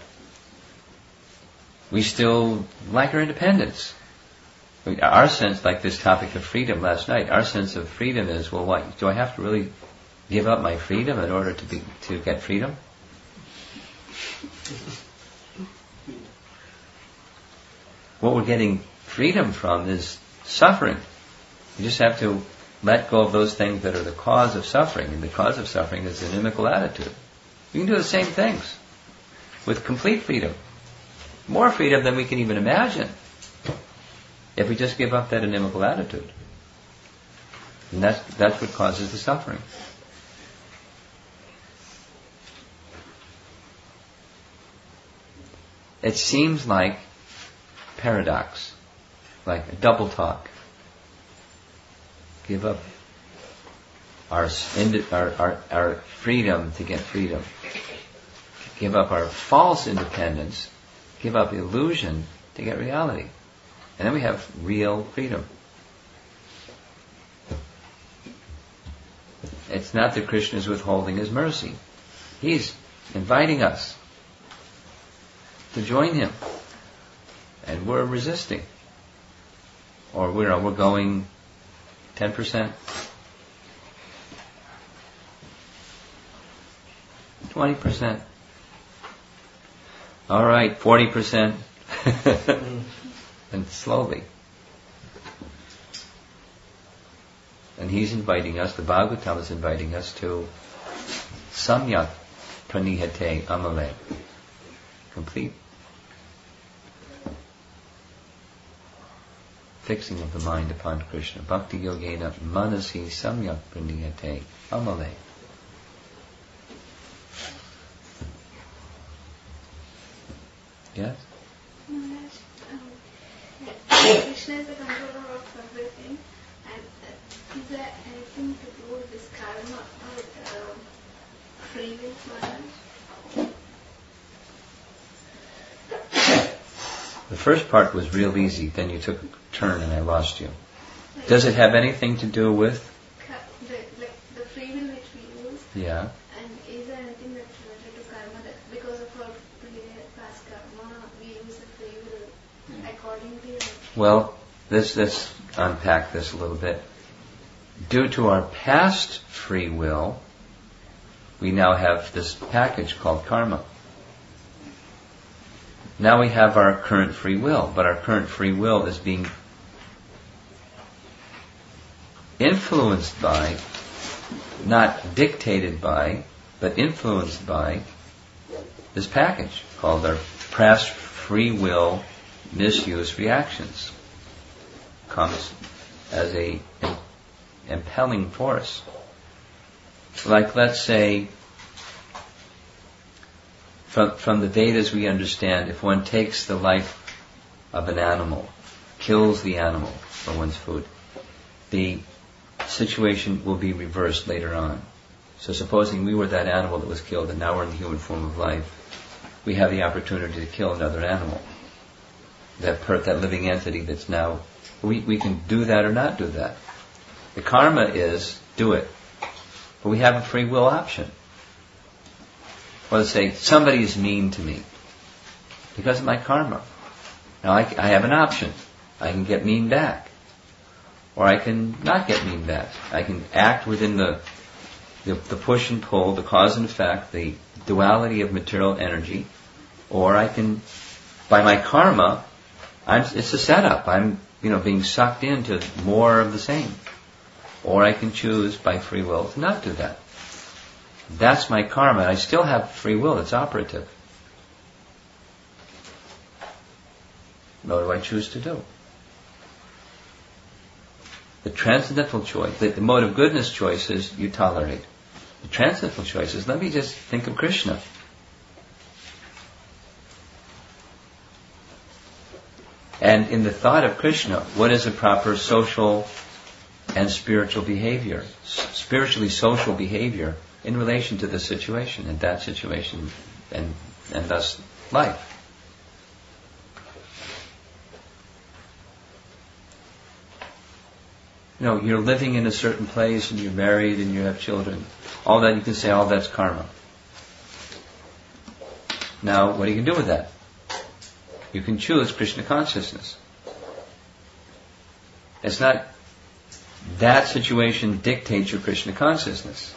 we still like our independence. Our sense, like this topic of freedom last night, our sense of freedom is, well, what, do I have to really give up my freedom in order to be to get freedom? What we're getting freedom from is suffering. You just have to let go of those things that are the cause of suffering. And the cause of suffering is an inimical attitude. We can do the same things with complete freedom. More freedom than we can even imagine if we just give up that inimical attitude. And that's, that's what causes the suffering. It seems like paradox, like a double talk. Give up our, our, our, our freedom to get freedom. Give up our false independence. Give up illusion to get reality. And then we have real freedom. It's not that Krishna is withholding his mercy. He's inviting us to join him. And we're resisting. Or we're, we're going ten percent. twenty percent. All right, forty percent. And slowly. And he's inviting us, the Bhagavatam is inviting us to samyak pranihate amale. Complete fixing of the mind upon Krishna. Bhakti yogena manasi samyak pranihate amale. Yes? Krishna is the controller of everything, and uh, is there anything to do with this karma or uh, free will Maharaj? The first part was real easy, then you took a turn and I lost you. Does it have anything to do with? The, like the free will which we use. Yeah. And is there anything that's related to karma that because of our past karma we use the free will accordingly? Well, let's, let's unpack this a little bit. Due to our past free will, we now have this package called karma. Now we have our current free will, but our current free will is being influenced by, not dictated by, but influenced by this package called our past free will misuse reactions. Comes as a im- impelling force. Like, let's say, from, from the Vedas we understand, if one takes the life of an animal, kills the animal for one's food, the situation will be reversed later on. So supposing we were that animal that was killed and now we're in the human form of life, we have the opportunity to kill another animal. That per, that living entity that's now, we, we can do that or not do that. The karma is, do it. But we have a free will option. Or let's say, somebody is mean to me because of my karma. Now I, I have an option. I can get mean back. Or I can not get mean back. I can act within the, the, the push and pull, the cause and effect, the duality of material energy. Or I can, by my karma, I'm, it's a setup. I'm, you know, being sucked into more of the same. Or I can choose by free will to not do that. That's my karma. I still have free will. It's operative. What do I choose to do? The transcendental choice, the, the mode of goodness choices, you tolerate. The transcendental choices, let me just think of Krishna. And in the thought of Krishna, what is a proper social and spiritual behavior? S- spiritually social behavior in relation to the situation, and that situation, and, and thus life. You know, you're living in a certain place and you're married and you have children. All that, you can say, all that's karma. Now, what do you do with that? You can choose Krishna consciousness. It's not that situation dictates your Krishna consciousness.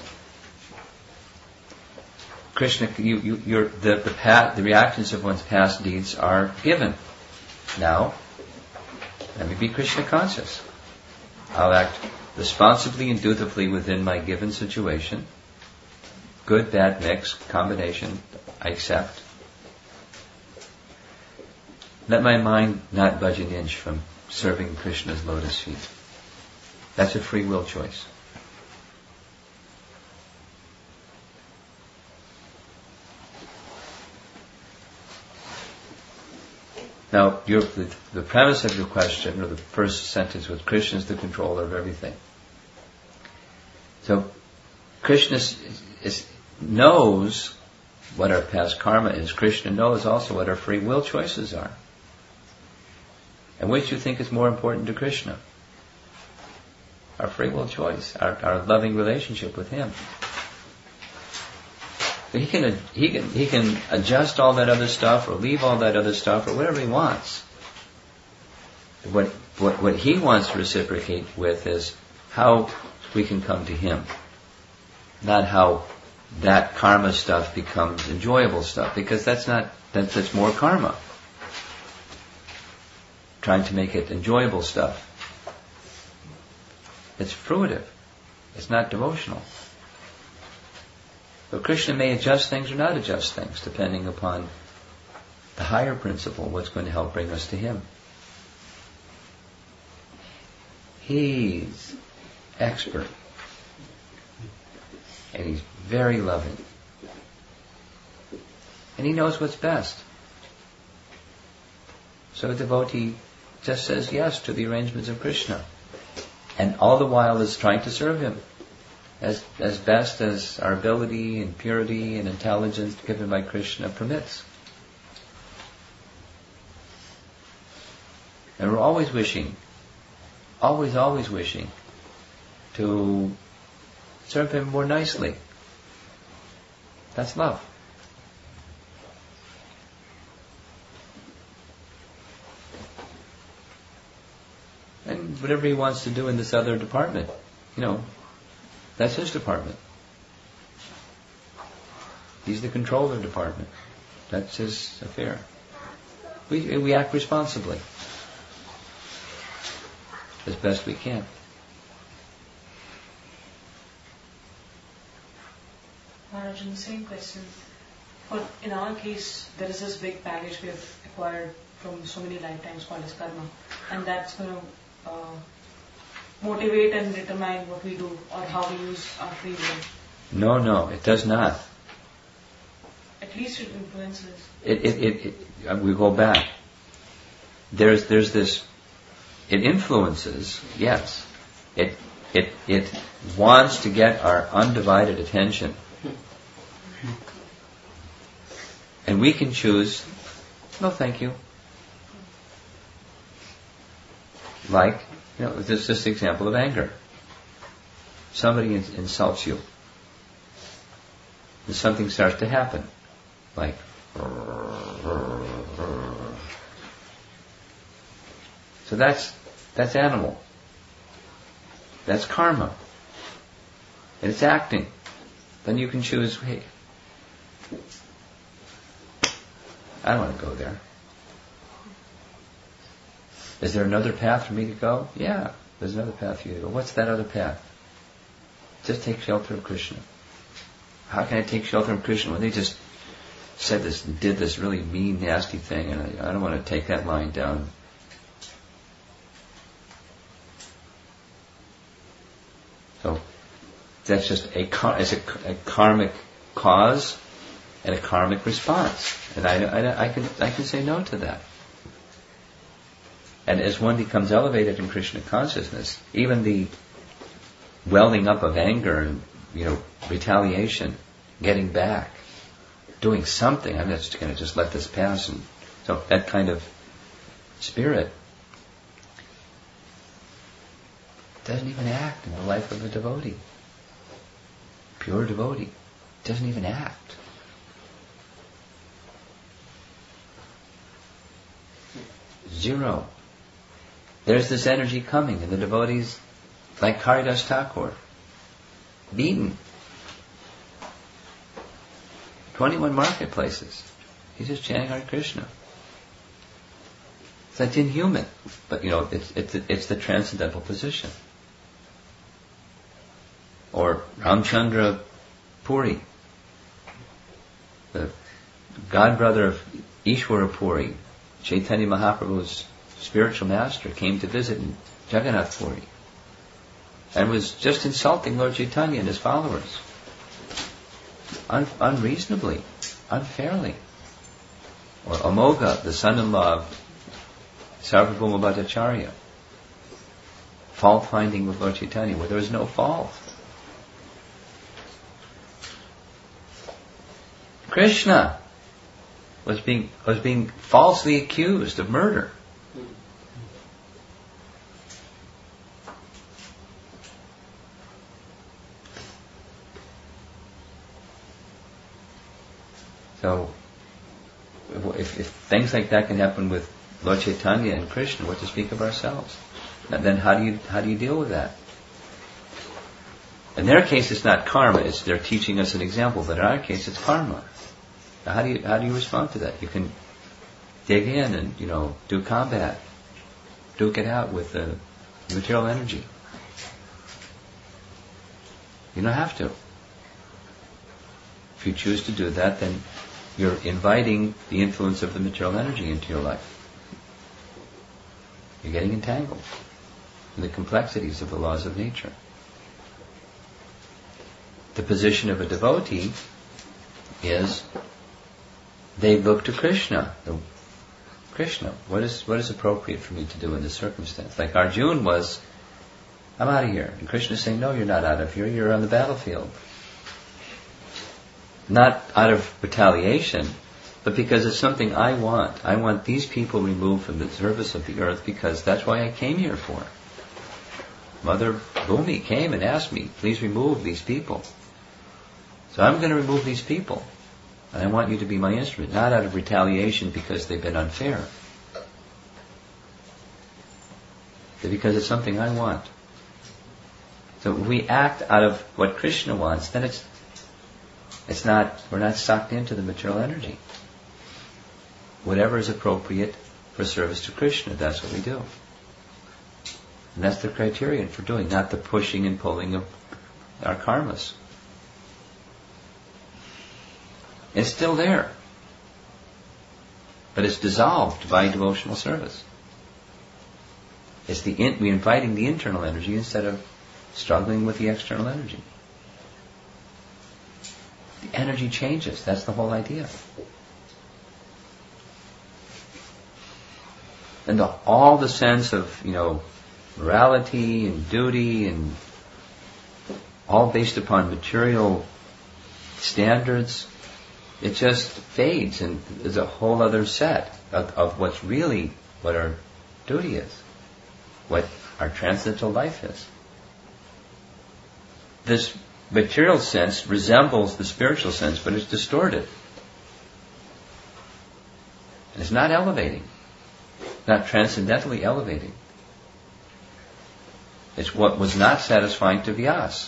Krishna, you, you, your, the, the, past, the reactions of one's past deeds are given. Now, let me be Krishna conscious. I'll act responsibly and dutifully within my given situation. Good, bad mix, combination, I accept. Let my mind not budge an inch from serving Krishna's lotus feet. That's a free will choice. Now, your, the, the premise of your question, or the first sentence, was Krishna is the controller of everything. So, Krishna is, is, knows what our past karma is. Krishna knows also what our free will choices are. And which you think is more important to Krishna? Our free will choice, our, our loving relationship with Him. He can he can he can adjust all that other stuff, or leave all that other stuff, or whatever he wants. What what what he wants to reciprocate with is how we can come to him, not how that karma stuff becomes enjoyable stuff, because that's not that's, that's more karma. Trying to make it enjoyable stuff. It's fruitive. It's not devotional. So Krishna may adjust things or not adjust things, depending upon the higher principle, what's going to help bring us to Him. He's expert. And He's very loving. And He knows what's best. So a devotee just says yes to the arrangements of Krishna. And all the while is trying to serve Him as as best as our ability and purity and intelligence given by Krishna permits. And we're always wishing, always, always wishing to serve Him more nicely. That's love. And whatever He wants to do in this other department, you know, that's His department. He's the controller department. That's His affair. We, we act responsibly. As best we can. Maharaj, in the same question, for in our case, there is this big baggage we have acquired from so many lifetimes called as karma, and that's going to uh, motivate and determine what we do or how we use our free will. No, no, it does not. At least it influences. It, it, it, it, we go back. There's, there's this. It influences, yes. It, it, it wants to get our undivided attention. And we can choose, no thank you. Like, you know, this is this example of anger. Somebody ins- insults you. And something starts to happen. Like, so that's, that's animal. That's karma. And it's acting. Then you can choose, hey, I don't want to go there. Is there another path for me to go? Yeah, there's another path for you to go. What's that other path? Just take shelter of Krishna. How can I take shelter of Krishna when they just said this and did this really mean, nasty thing, and I, I don't want to take that line down. So that's just a, it's a, a karmic cause and a karmic response, and I, I, I can I can say no to that. And as one becomes elevated in Krishna consciousness, even the welling up of anger and, you know, retaliation, getting back, doing something, I'm not just going to just let this pass. And so that kind of spirit doesn't even act in the life of a devotee. Pure devotee doesn't even act. Zero. There's this energy coming, and the devotees, like Haridas Thakur, beaten. twenty-one marketplaces. He's just chanting Hare Krishna. That's inhuman, but you know, it's it's it's the transcendental position. Or Ramchandra Puri, the godbrother of Ishwara Puri, Chaitanya Mahaprabhu's spiritual master, came to visit in Jagannath Puri and was just insulting Lord Chaitanya and his followers. Un- unreasonably, unfairly. Or Amoga, the son-in-law of Sarvabhauma Bhattacharya, fault-finding with Lord Chaitanya where there was no fault. Krishna was being was being falsely accused of murder. So, if, if things like that can happen with Lord Chaitanya and Krishna, what to speak of ourselves? And then how do you how do you deal with that? In their case, it's not karma; it's they're teaching us an example. But in our case, it's karma. Now, how do you how do you respond to that? You can dig in and you know do combat, duke it out with the material energy. You don't have to. If you choose to do that, then you're inviting the influence of the material energy into your life. You're getting entangled in the complexities of the laws of nature. The position of a devotee is they look to Krishna. The, Krishna, what is what is appropriate for me to do in this circumstance? Like Arjuna was, I'm out of here. And Krishna is saying, no, you're not out of here, you're on the battlefield. Not out of retaliation, but because it's something I want. I want these people removed from the surface of the earth because that's why I came here for. Mother Bhumi came and asked me, please remove these people. So I'm going to remove these people. And I want you to be my instrument, not out of retaliation because they've been unfair. But because it's something I want. So if we act out of what Krishna wants, then it's It's not, we're not sucked into the material energy. whatever is appropriate for service to Krishna. That's what we do. And that's the criterion for doing, not the pushing and pulling of our karmas. It's still there. But it's dissolved by devotional service. It's the in, we're inviting the internal energy instead of struggling with the external energy. The energy changes. That's the whole idea. And the, all the sense of, you know, morality and duty and all based upon material standards, it just fades and there's a whole other set of, of what's really what our duty is, what our transcendental life is. This material sense resembles the spiritual sense, but it's distorted. And it's not elevating, not transcendentally elevating. It's what was not satisfying to Vyas.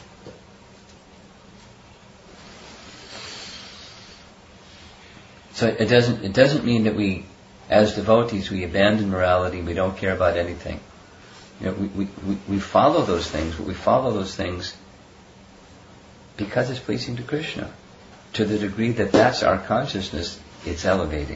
So it doesn't it doesn't mean that we, as devotees, we abandon morality, we don't care about anything. You know, we, we, we, we follow those things, but we follow those things because it's pleasing to Krishna. To the degree that that's our consciousness, it's elevating.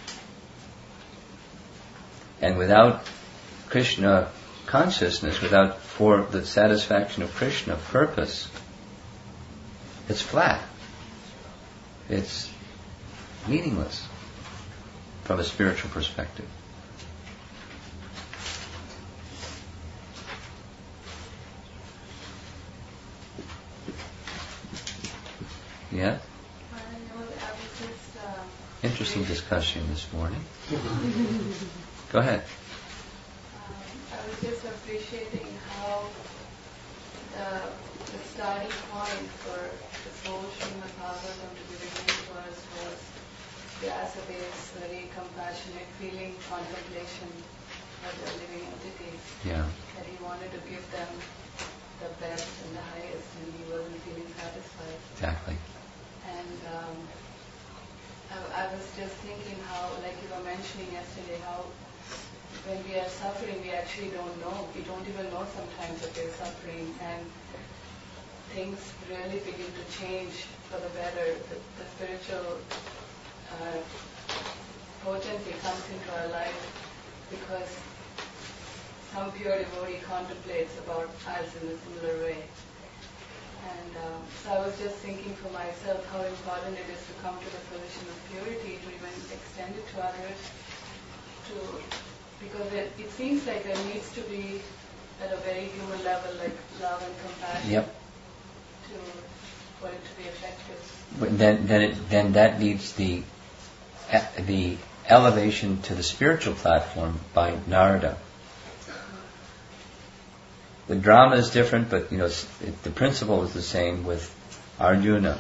And without Krishna consciousness, without for the satisfaction of Krishna purpose, it's flat. It's meaningless from a spiritual perspective. Yeah? I know I was just, uh, Interesting discussion this morning. Go ahead. um, I was just appreciating how the, the starting point for this whole Srimad Bhagavatam to be beginning was was Vyasadev's very compassionate feeling, contemplation of the living entities. Yeah. That he wanted to give them the best and the highest, and he wasn't feeling satisfied. Exactly. And um, I, I was just thinking how, like you were mentioning yesterday, how when we are suffering, we actually don't know. We don't even know sometimes that we're suffering, and things really begin to change for the better. The, the spiritual uh, potency comes into our life because some pure devotee contemplates about us in a similar way. And um, so I was just thinking for myself how important it is to come to the position of purity, to even extend it to others, to because it, it seems like there needs to be at a very human level, like love and compassion, Yep. to for it to be effective. But then, then, it, then that needs the the elevation to the spiritual platform by Narada. The drama is different, but you know it, the principle is the same with Arjuna.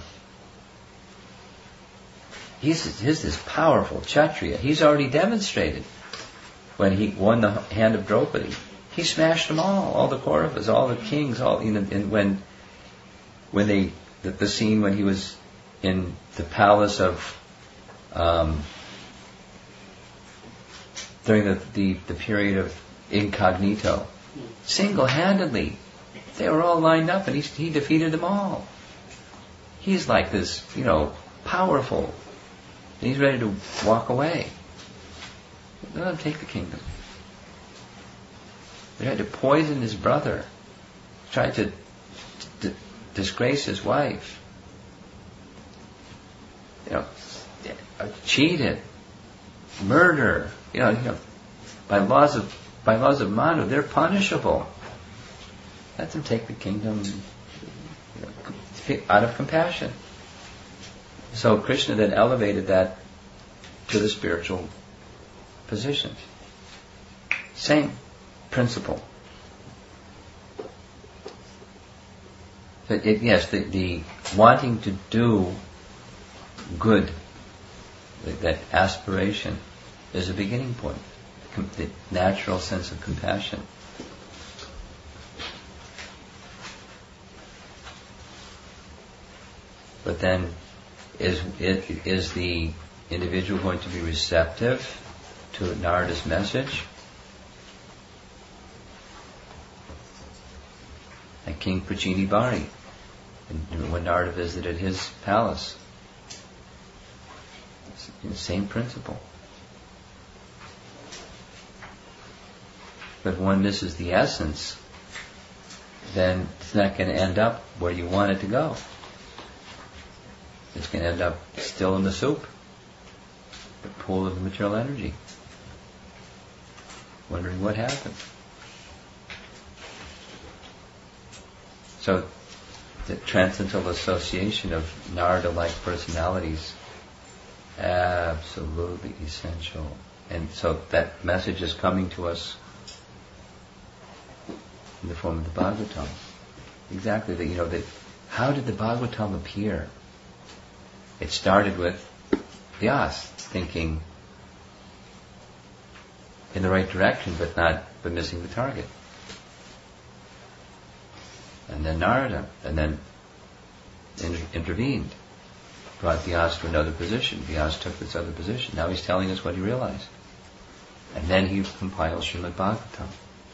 He's, he's this powerful Kshatriya. He's already demonstrated when he won the hand of Draupadi. He smashed them all, all the Kauravas, all the kings, all. You know, and when when they the, the scene when he was in the palace of um, during the, the the period of incognito. Single-handedly, they were all lined up, and he, he defeated them all. He's like this, you know, powerful. And he's ready to walk away. Let him take the kingdom. They had to poison his brother, tried to d- disgrace his wife. You know, cheated, murder. You know, you know, by laws of. By laws of Manu, they're punishable. Let them take the kingdom you know, out of compassion. So Krishna then elevated that to the spiritual position. Same principle. But it, yes, the, the wanting to do good, that aspiration, is a beginning point. The natural sense of compassion. But then is is the individual going to be receptive to Narada's message? Like King Prachini Bari, when Narada visited his palace. It's the same principle. But if one misses the essence, then it's not going to end up where you want it to go. It's going to end up still in the soup, the pool of material energy, wondering what happened. So the transcendental association of Narada-like personalities, absolutely essential. And so that message is coming to us in the form of the Bhagavatam. Exactly, that, you know, that how did the Bhagavatam appear? It started with Vyas thinking in the right direction, but not, but missing the target. And then Narada, and then inter- intervened, brought Vyas to another position. Vyas took this other position. Now he's telling us what he realized. And then he compiles Srimad Bhagavatam.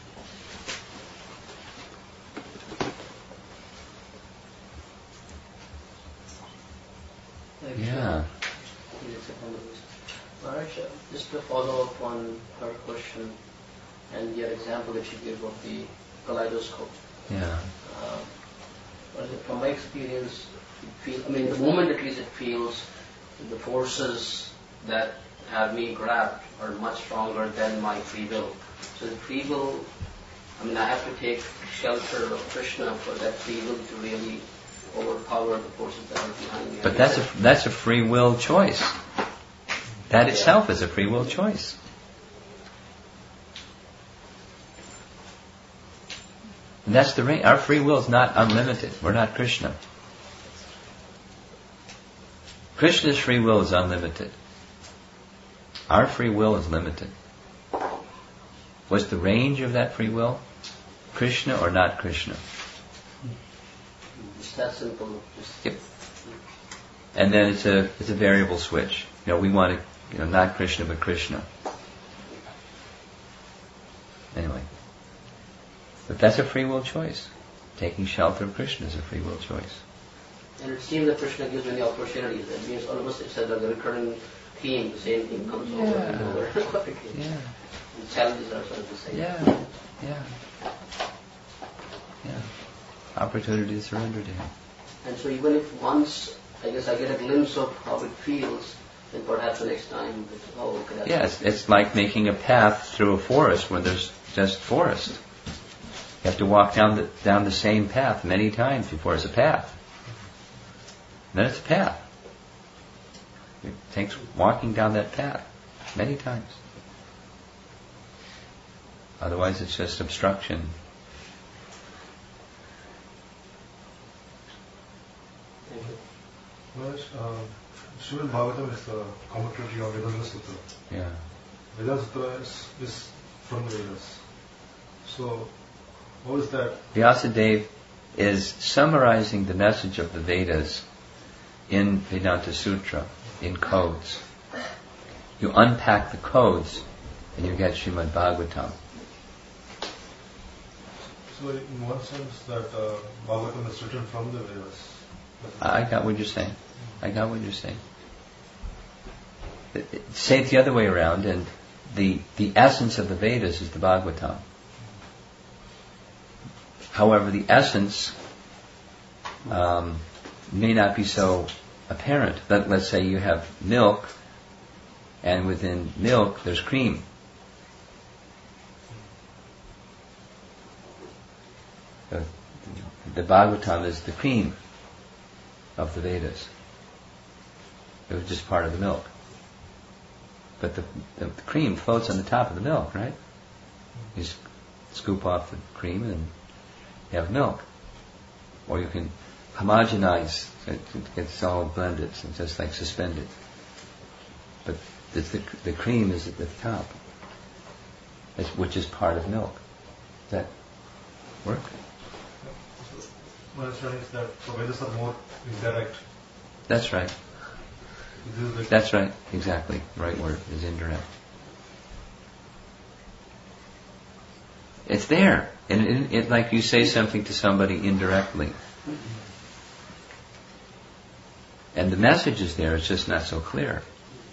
Yeah. Maharaj, just to follow up on her question and your example that she gave of the kaleidoscope. Yeah. Uh, what is it? From my experience, it feel, I mean, the moment at least it feels the forces that have me grabbed are much stronger than my free will. So the free will, I mean, I have to take shelter of Krishna for that free will to really overpower the forces that are behind me. But that's a, that's a free will choice. That itself is a free will choice. And that's the range. Our free will is not unlimited. We're not Krishna. Krishna's free will is unlimited. Our free will is limited. What's the range of that free will? Krishna or not Krishna? It's that simple. Just Yep. And then it's a it's a variable switch. You know, we want to, you know, not Krishna but Krishna. Anyway. But that's a free will choice. Taking shelter of Krishna is a free will choice. And it seems that Krishna gives many opportunities. That means almost it said that the recurring theme, the same thing comes Yeah. over and over. Yeah. The challenges are sort of the same. Yeah. Yeah. Yeah. Opportunity to surrender to Him. And so even if once, I guess, I get a glimpse of how it feels, then perhaps the next time, it's, oh, okay, that's Yes, it's like making a path through a forest when there's just forest. You have to walk down the down the same path many times before it's a path. Then it's a path. It takes walking down that path many times. Otherwise it's just obstruction. Thank you. Maharaj, uh, Srimad Bhagavatam is the commentary of Vedanta Sutra. Yeah. Vedanta Sutra is, is from the Vedas. So, what is that? Vyasadeva is summarizing the message of the Vedas in Vedanta Sutra, in codes. You unpack the codes and you get Srimad Bhagavatam. So, in one sense, that uh, Bhagavatam is written from the Vedas. I got what you're saying. I got what you're saying. Say it the other way around, and the, the essence of the Vedas is the Bhagavatam. However, the essence um, may not be so apparent. Let, let's say you have milk, and within milk there's cream. The, the Bhagavatam is the cream of the Vedas. It was just part of the milk. But the, the, the cream floats on the top of the milk, right? You s- scoop off the cream and you have milk. Or you can homogenize, it, it gets all blended, and just like suspended. But the, the, the cream is at the top, it's, which is part of milk. Does that work? My understanding is that the Vedas are more indirect. That's right. This is like That's right, exactly. The right word is indirect. It's there. And it, it, like you say something to somebody indirectly. And the message is there, it's just not so clear.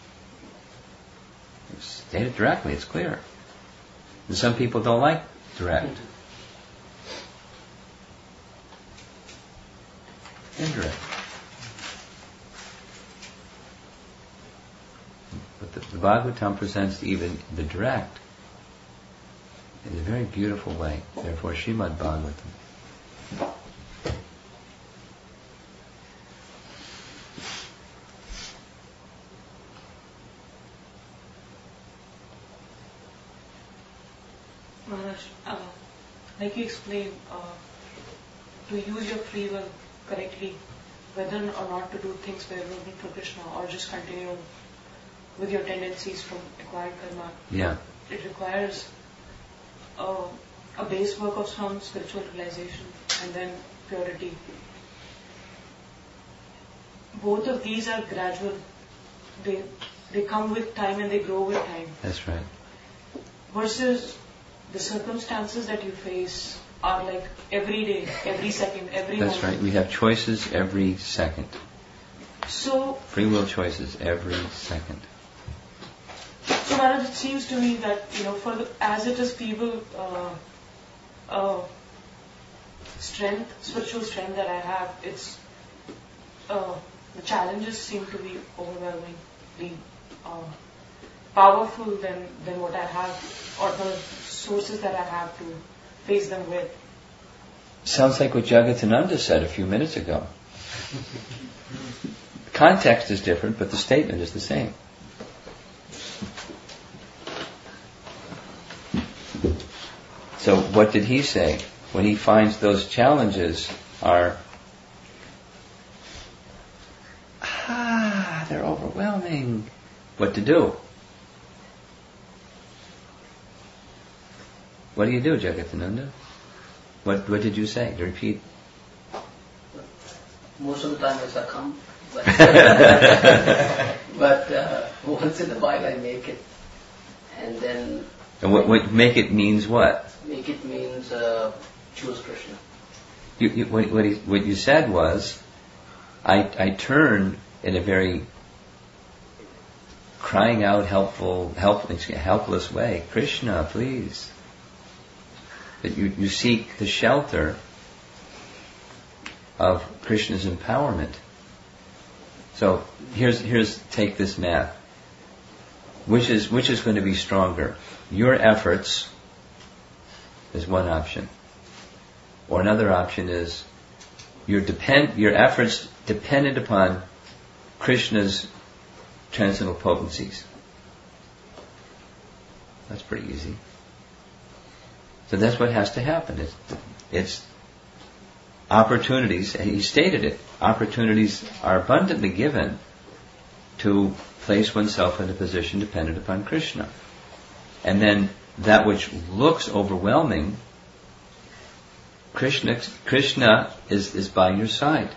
State it directly, it's clear. And some people don't like direct. Indirect. But the, the Bhagavatam presents even the direct in a very beautiful way. Therefore, Srimad Bhagavatam. Maharaj, uh, like you explained, uh, to use your free will correctly, whether or not to do things favorable for Krishna or just continue with your tendencies from acquired karma, Yeah. it requires uh, a base work of some spiritual realization and then purity. Both of these are gradual. They they come with time and they grow with time. That's right. Versus the circumstances that you face are like every day, every second, every That's moment. right. We have choices every second. So, Free will choices every second. so Maharaj, it seems to me that, you know, for the, as it is feeble uh, uh, strength, spiritual strength that I have, it's uh, the challenges seem to be overwhelmingly uh, powerful than, than what I have, or the sources that I have to face them with. Sounds like what Jagatananda said a few minutes ago. Context is different, but the statement is the same. So what did he say? When he finds those challenges are, ah, they're overwhelming. What to do? What do you do, Jagatananda? What What did you say? Repeat. Most of the time I succumb, but, but uh, once in a while I make it, and then And what, what make it means what? make it means uh, choose Krishna. You, you, what, what, he, what you said was, I, I turn in a very crying out, helpful, help, helpless way. Krishna, please. That you, you seek the shelter of Krishna's empowerment. So here's here's take this math. Which is which is going to be stronger? Your efforts is one option. Or another option is your depend your efforts dependent upon Krishna's transcendental potencies. That's pretty easy. So that's what has to happen. It's, it's opportunities, and he stated it, opportunities are abundantly given to place oneself in a position dependent upon Krishna. And then that which looks overwhelming, Krishna, Krishna is, is by your side.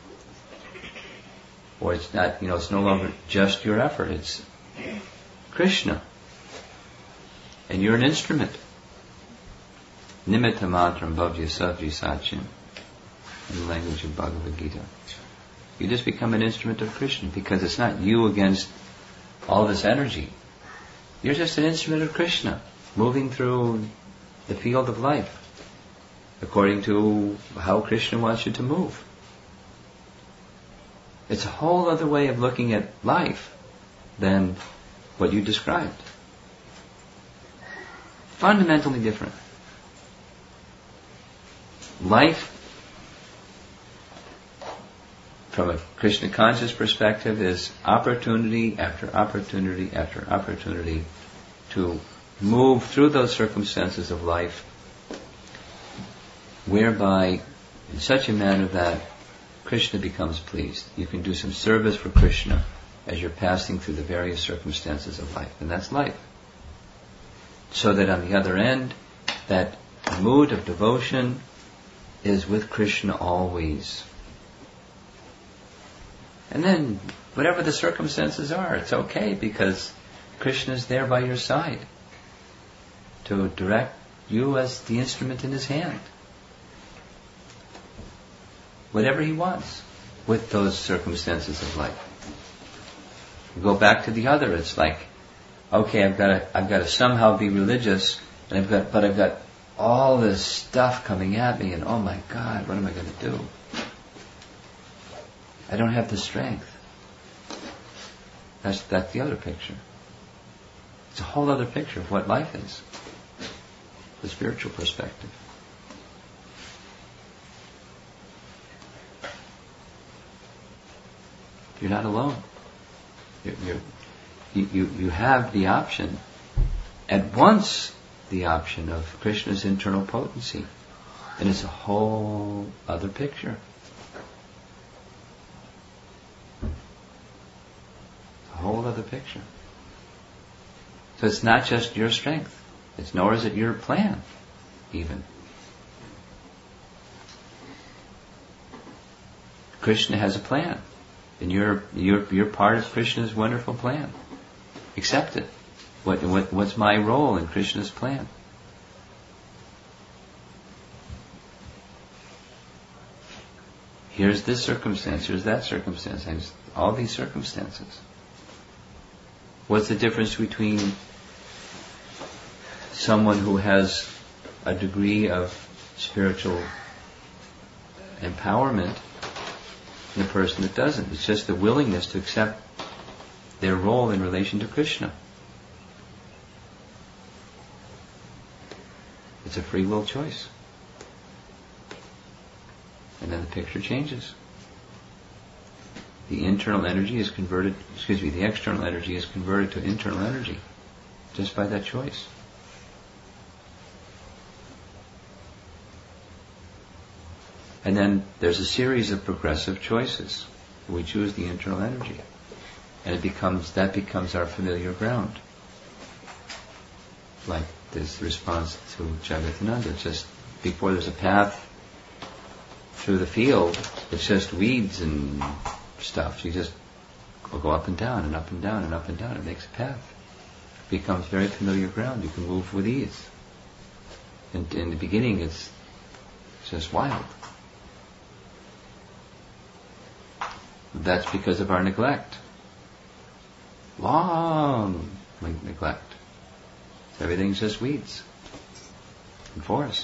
Or it's not, you know, it's no longer just your effort, it's Krishna. And you're an instrument. Nimitta matram bhavya savji sachin, in the language of Bhagavad Gita. You just become an instrument of Krishna because it's not you against all this energy. You're just an instrument of Krishna, moving through the field of life according to how Krishna wants you to move. It's a whole other way of looking at life than what you described. Fundamentally different. Life, from a Krishna conscious perspective, is opportunity after opportunity after opportunity to move through those circumstances of life whereby in such a manner that Krishna becomes pleased. You can do some service for Krishna as you're passing through the various circumstances of life, and that's life. So that on the other end, that mood of devotion is with Krishna always. And then whatever the circumstances are, it's okay, because Krishna is there by your side to direct you as the instrument in His hand. Whatever He wants with those circumstances of life. You go back to the other, it's like, okay, I've got to, I've got to somehow be religious, and I've got, but I've got all this stuff coming at me, and oh my God, what am I going to do? I don't have the strength. That's, that's the other picture. It's a whole other picture of what life is. The spiritual perspective. You're not alone. You're, you're, you, you, you have the option, at once the option of Krishna's internal potency. And it's a whole other picture. A whole other picture. So it's not just your strength. It's nor is it your plan, even. Krishna has a plan. And you're, you're, you're part of Krishna's wonderful plan. Accept it. What, what, what's my role in Krishna's plan? Here's this circumstance, here's that circumstance, here's all these circumstances. What's the difference between someone who has a degree of spiritual empowerment and a person that doesn't? It's just the willingness to accept their role in relation to Krishna. It's a free will choice. And then the picture changes. The internal energy is converted, excuse me, the external energy is converted to internal energy just by that choice. And then there's a series of progressive choices. We choose the internal energy. And it becomes, that becomes our familiar ground. Like this response to Jagadananda. Just before there's a path through the field, it's just weeds and stuff. You just will go up and down and up and down and up and down. It makes a path. It becomes very familiar ground. You can move with ease. And in the beginning, it's just wild. That's because of our neglect. Long neglect. So everything's just weeds and forest.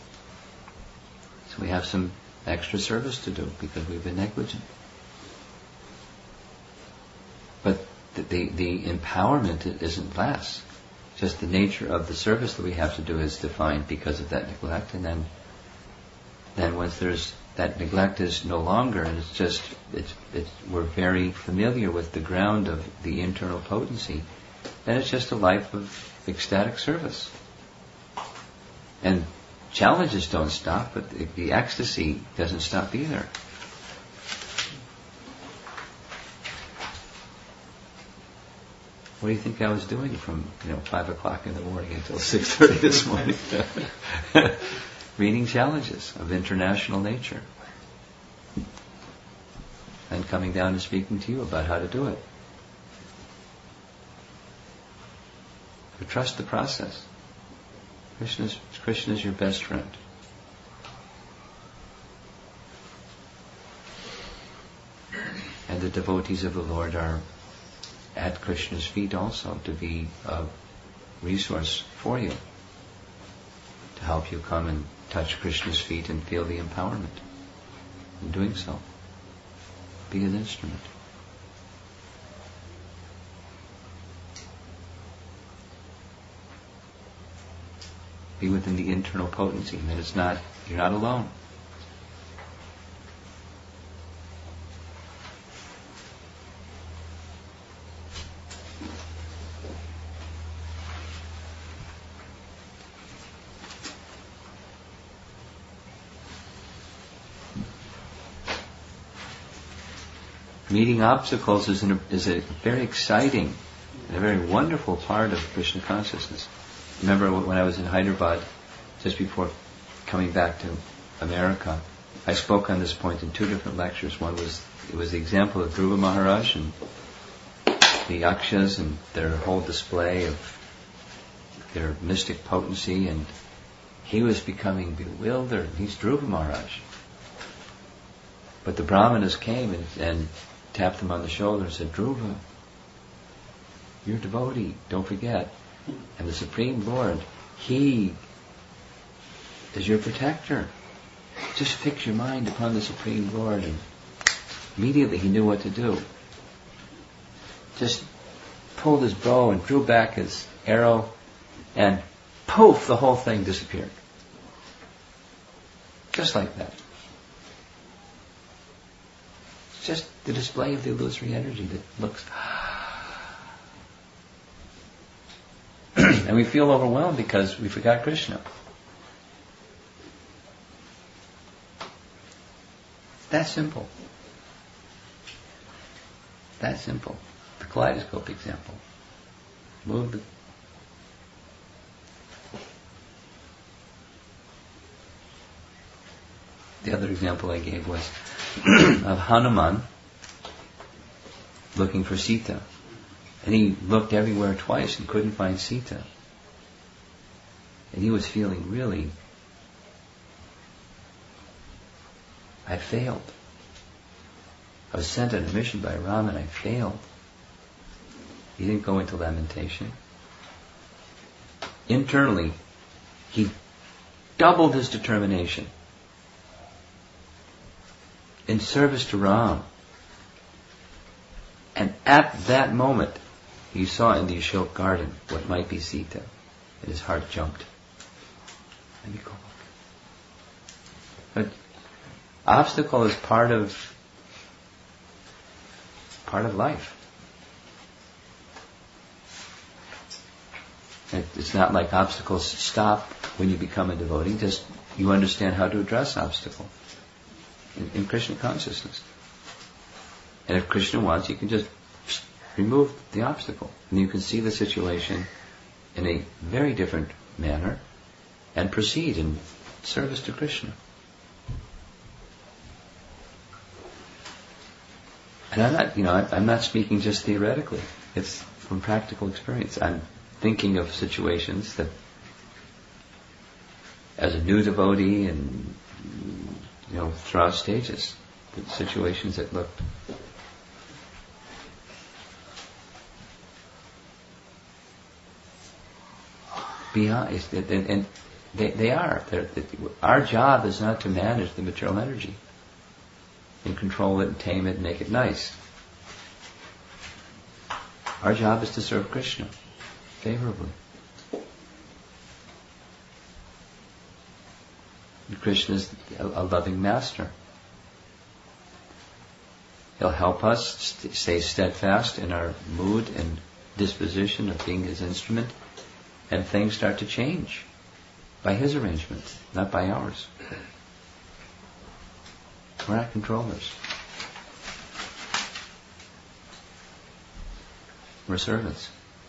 So we have some extra service to do because we've been negligent. But the, the, the empowerment isn't less. Just the nature of the service that we have to do is defined because of that neglect. And then, then once there's that neglect is no longer, and it's just it's, it's we're very familiar with the ground of the internal potency, then it's just a life of ecstatic service. And challenges don't stop, but the, the ecstasy doesn't stop either. What do you think I was doing from you know five o'clock in the morning until six thirty this morning? Reading challenges of international nature. And coming down and speaking to you about how to do it. But trust the process. Krishna's, Krishna's your best friend. And the devotees of the Lord are at Krishna's feet also to be a resource for you. To help you come and touch Krishna's feet and feel the empowerment in doing so. Be an instrument. Be within the internal potency, and that it's not, you're not alone. Meeting obstacles is, an, is a very exciting and a very wonderful part of Krishna consciousness. Remember when I was in Hyderabad, just before coming back to America, I spoke on this point in two different lectures. One was it was the example of Dhruva Maharaj and the Yakshas and their whole display of their mystic potency, and he was becoming bewildered. He's Dhruva Maharaj. But the Brahmanas came and, and tapped him on the shoulder and said, Dhruva, you're a devotee, don't forget. And the Supreme Lord, He is your protector. Just fix your mind upon the Supreme Lord. And immediately he knew what to do. Just pulled his bow and drew back his arrow, and poof, the whole thing disappeared. Just like that. It's just the display of the illusory energy that looks... and we feel overwhelmed because we forgot Krishna. That simple. That simple. The kaleidoscope example. Move the... The other example I gave was of Hanuman looking for Sita. And he looked everywhere twice and couldn't find Sita. And he was feeling really, I failed. I was sent on a mission by Ram and I failed. He didn't go into lamentation. Internally, he doubled his determination in service to Ram. And at that moment, he saw in the Ashok garden what might be Sita, and his heart jumped. Let me go. But obstacle is part of part of life. And it's not like obstacles stop when you become a devotee. Just you understand how to address obstacle in, in Krishna consciousness. And if Krishna wants, you can just remove the obstacle. And you can see the situation in a very different manner and proceed in service to Krishna. And I'm not, you know, I'm not speaking just theoretically. It's from practical experience. I'm thinking of situations that, as a new devotee and, you know, throughout stages, the situations that looked beyond, and, and they, they are. They're, our job is not to manage the material energy and control it and tame it and make it nice. Our job is to serve Krishna favorably. And Krishna is a, a loving master. He'll help us st- stay steadfast in our mood and disposition of being His instrument, and things start to change by His arrangement, not by ours. We're not controllers. We're servants.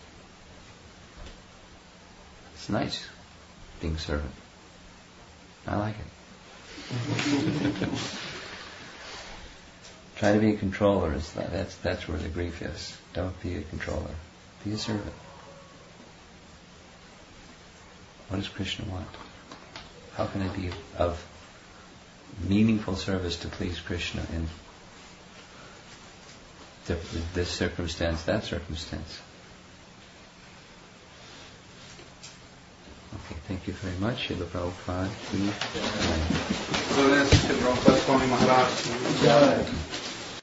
It's nice being servant. I like it. Try to be a controller. Is that, that's that's where the grief is. Don't be a controller. Be a servant. What does Krishna want? How can I be of meaningful service to please Krishna in this circumstance, that circumstance? Okay, thank you very much. Srila Prabhupada. Please.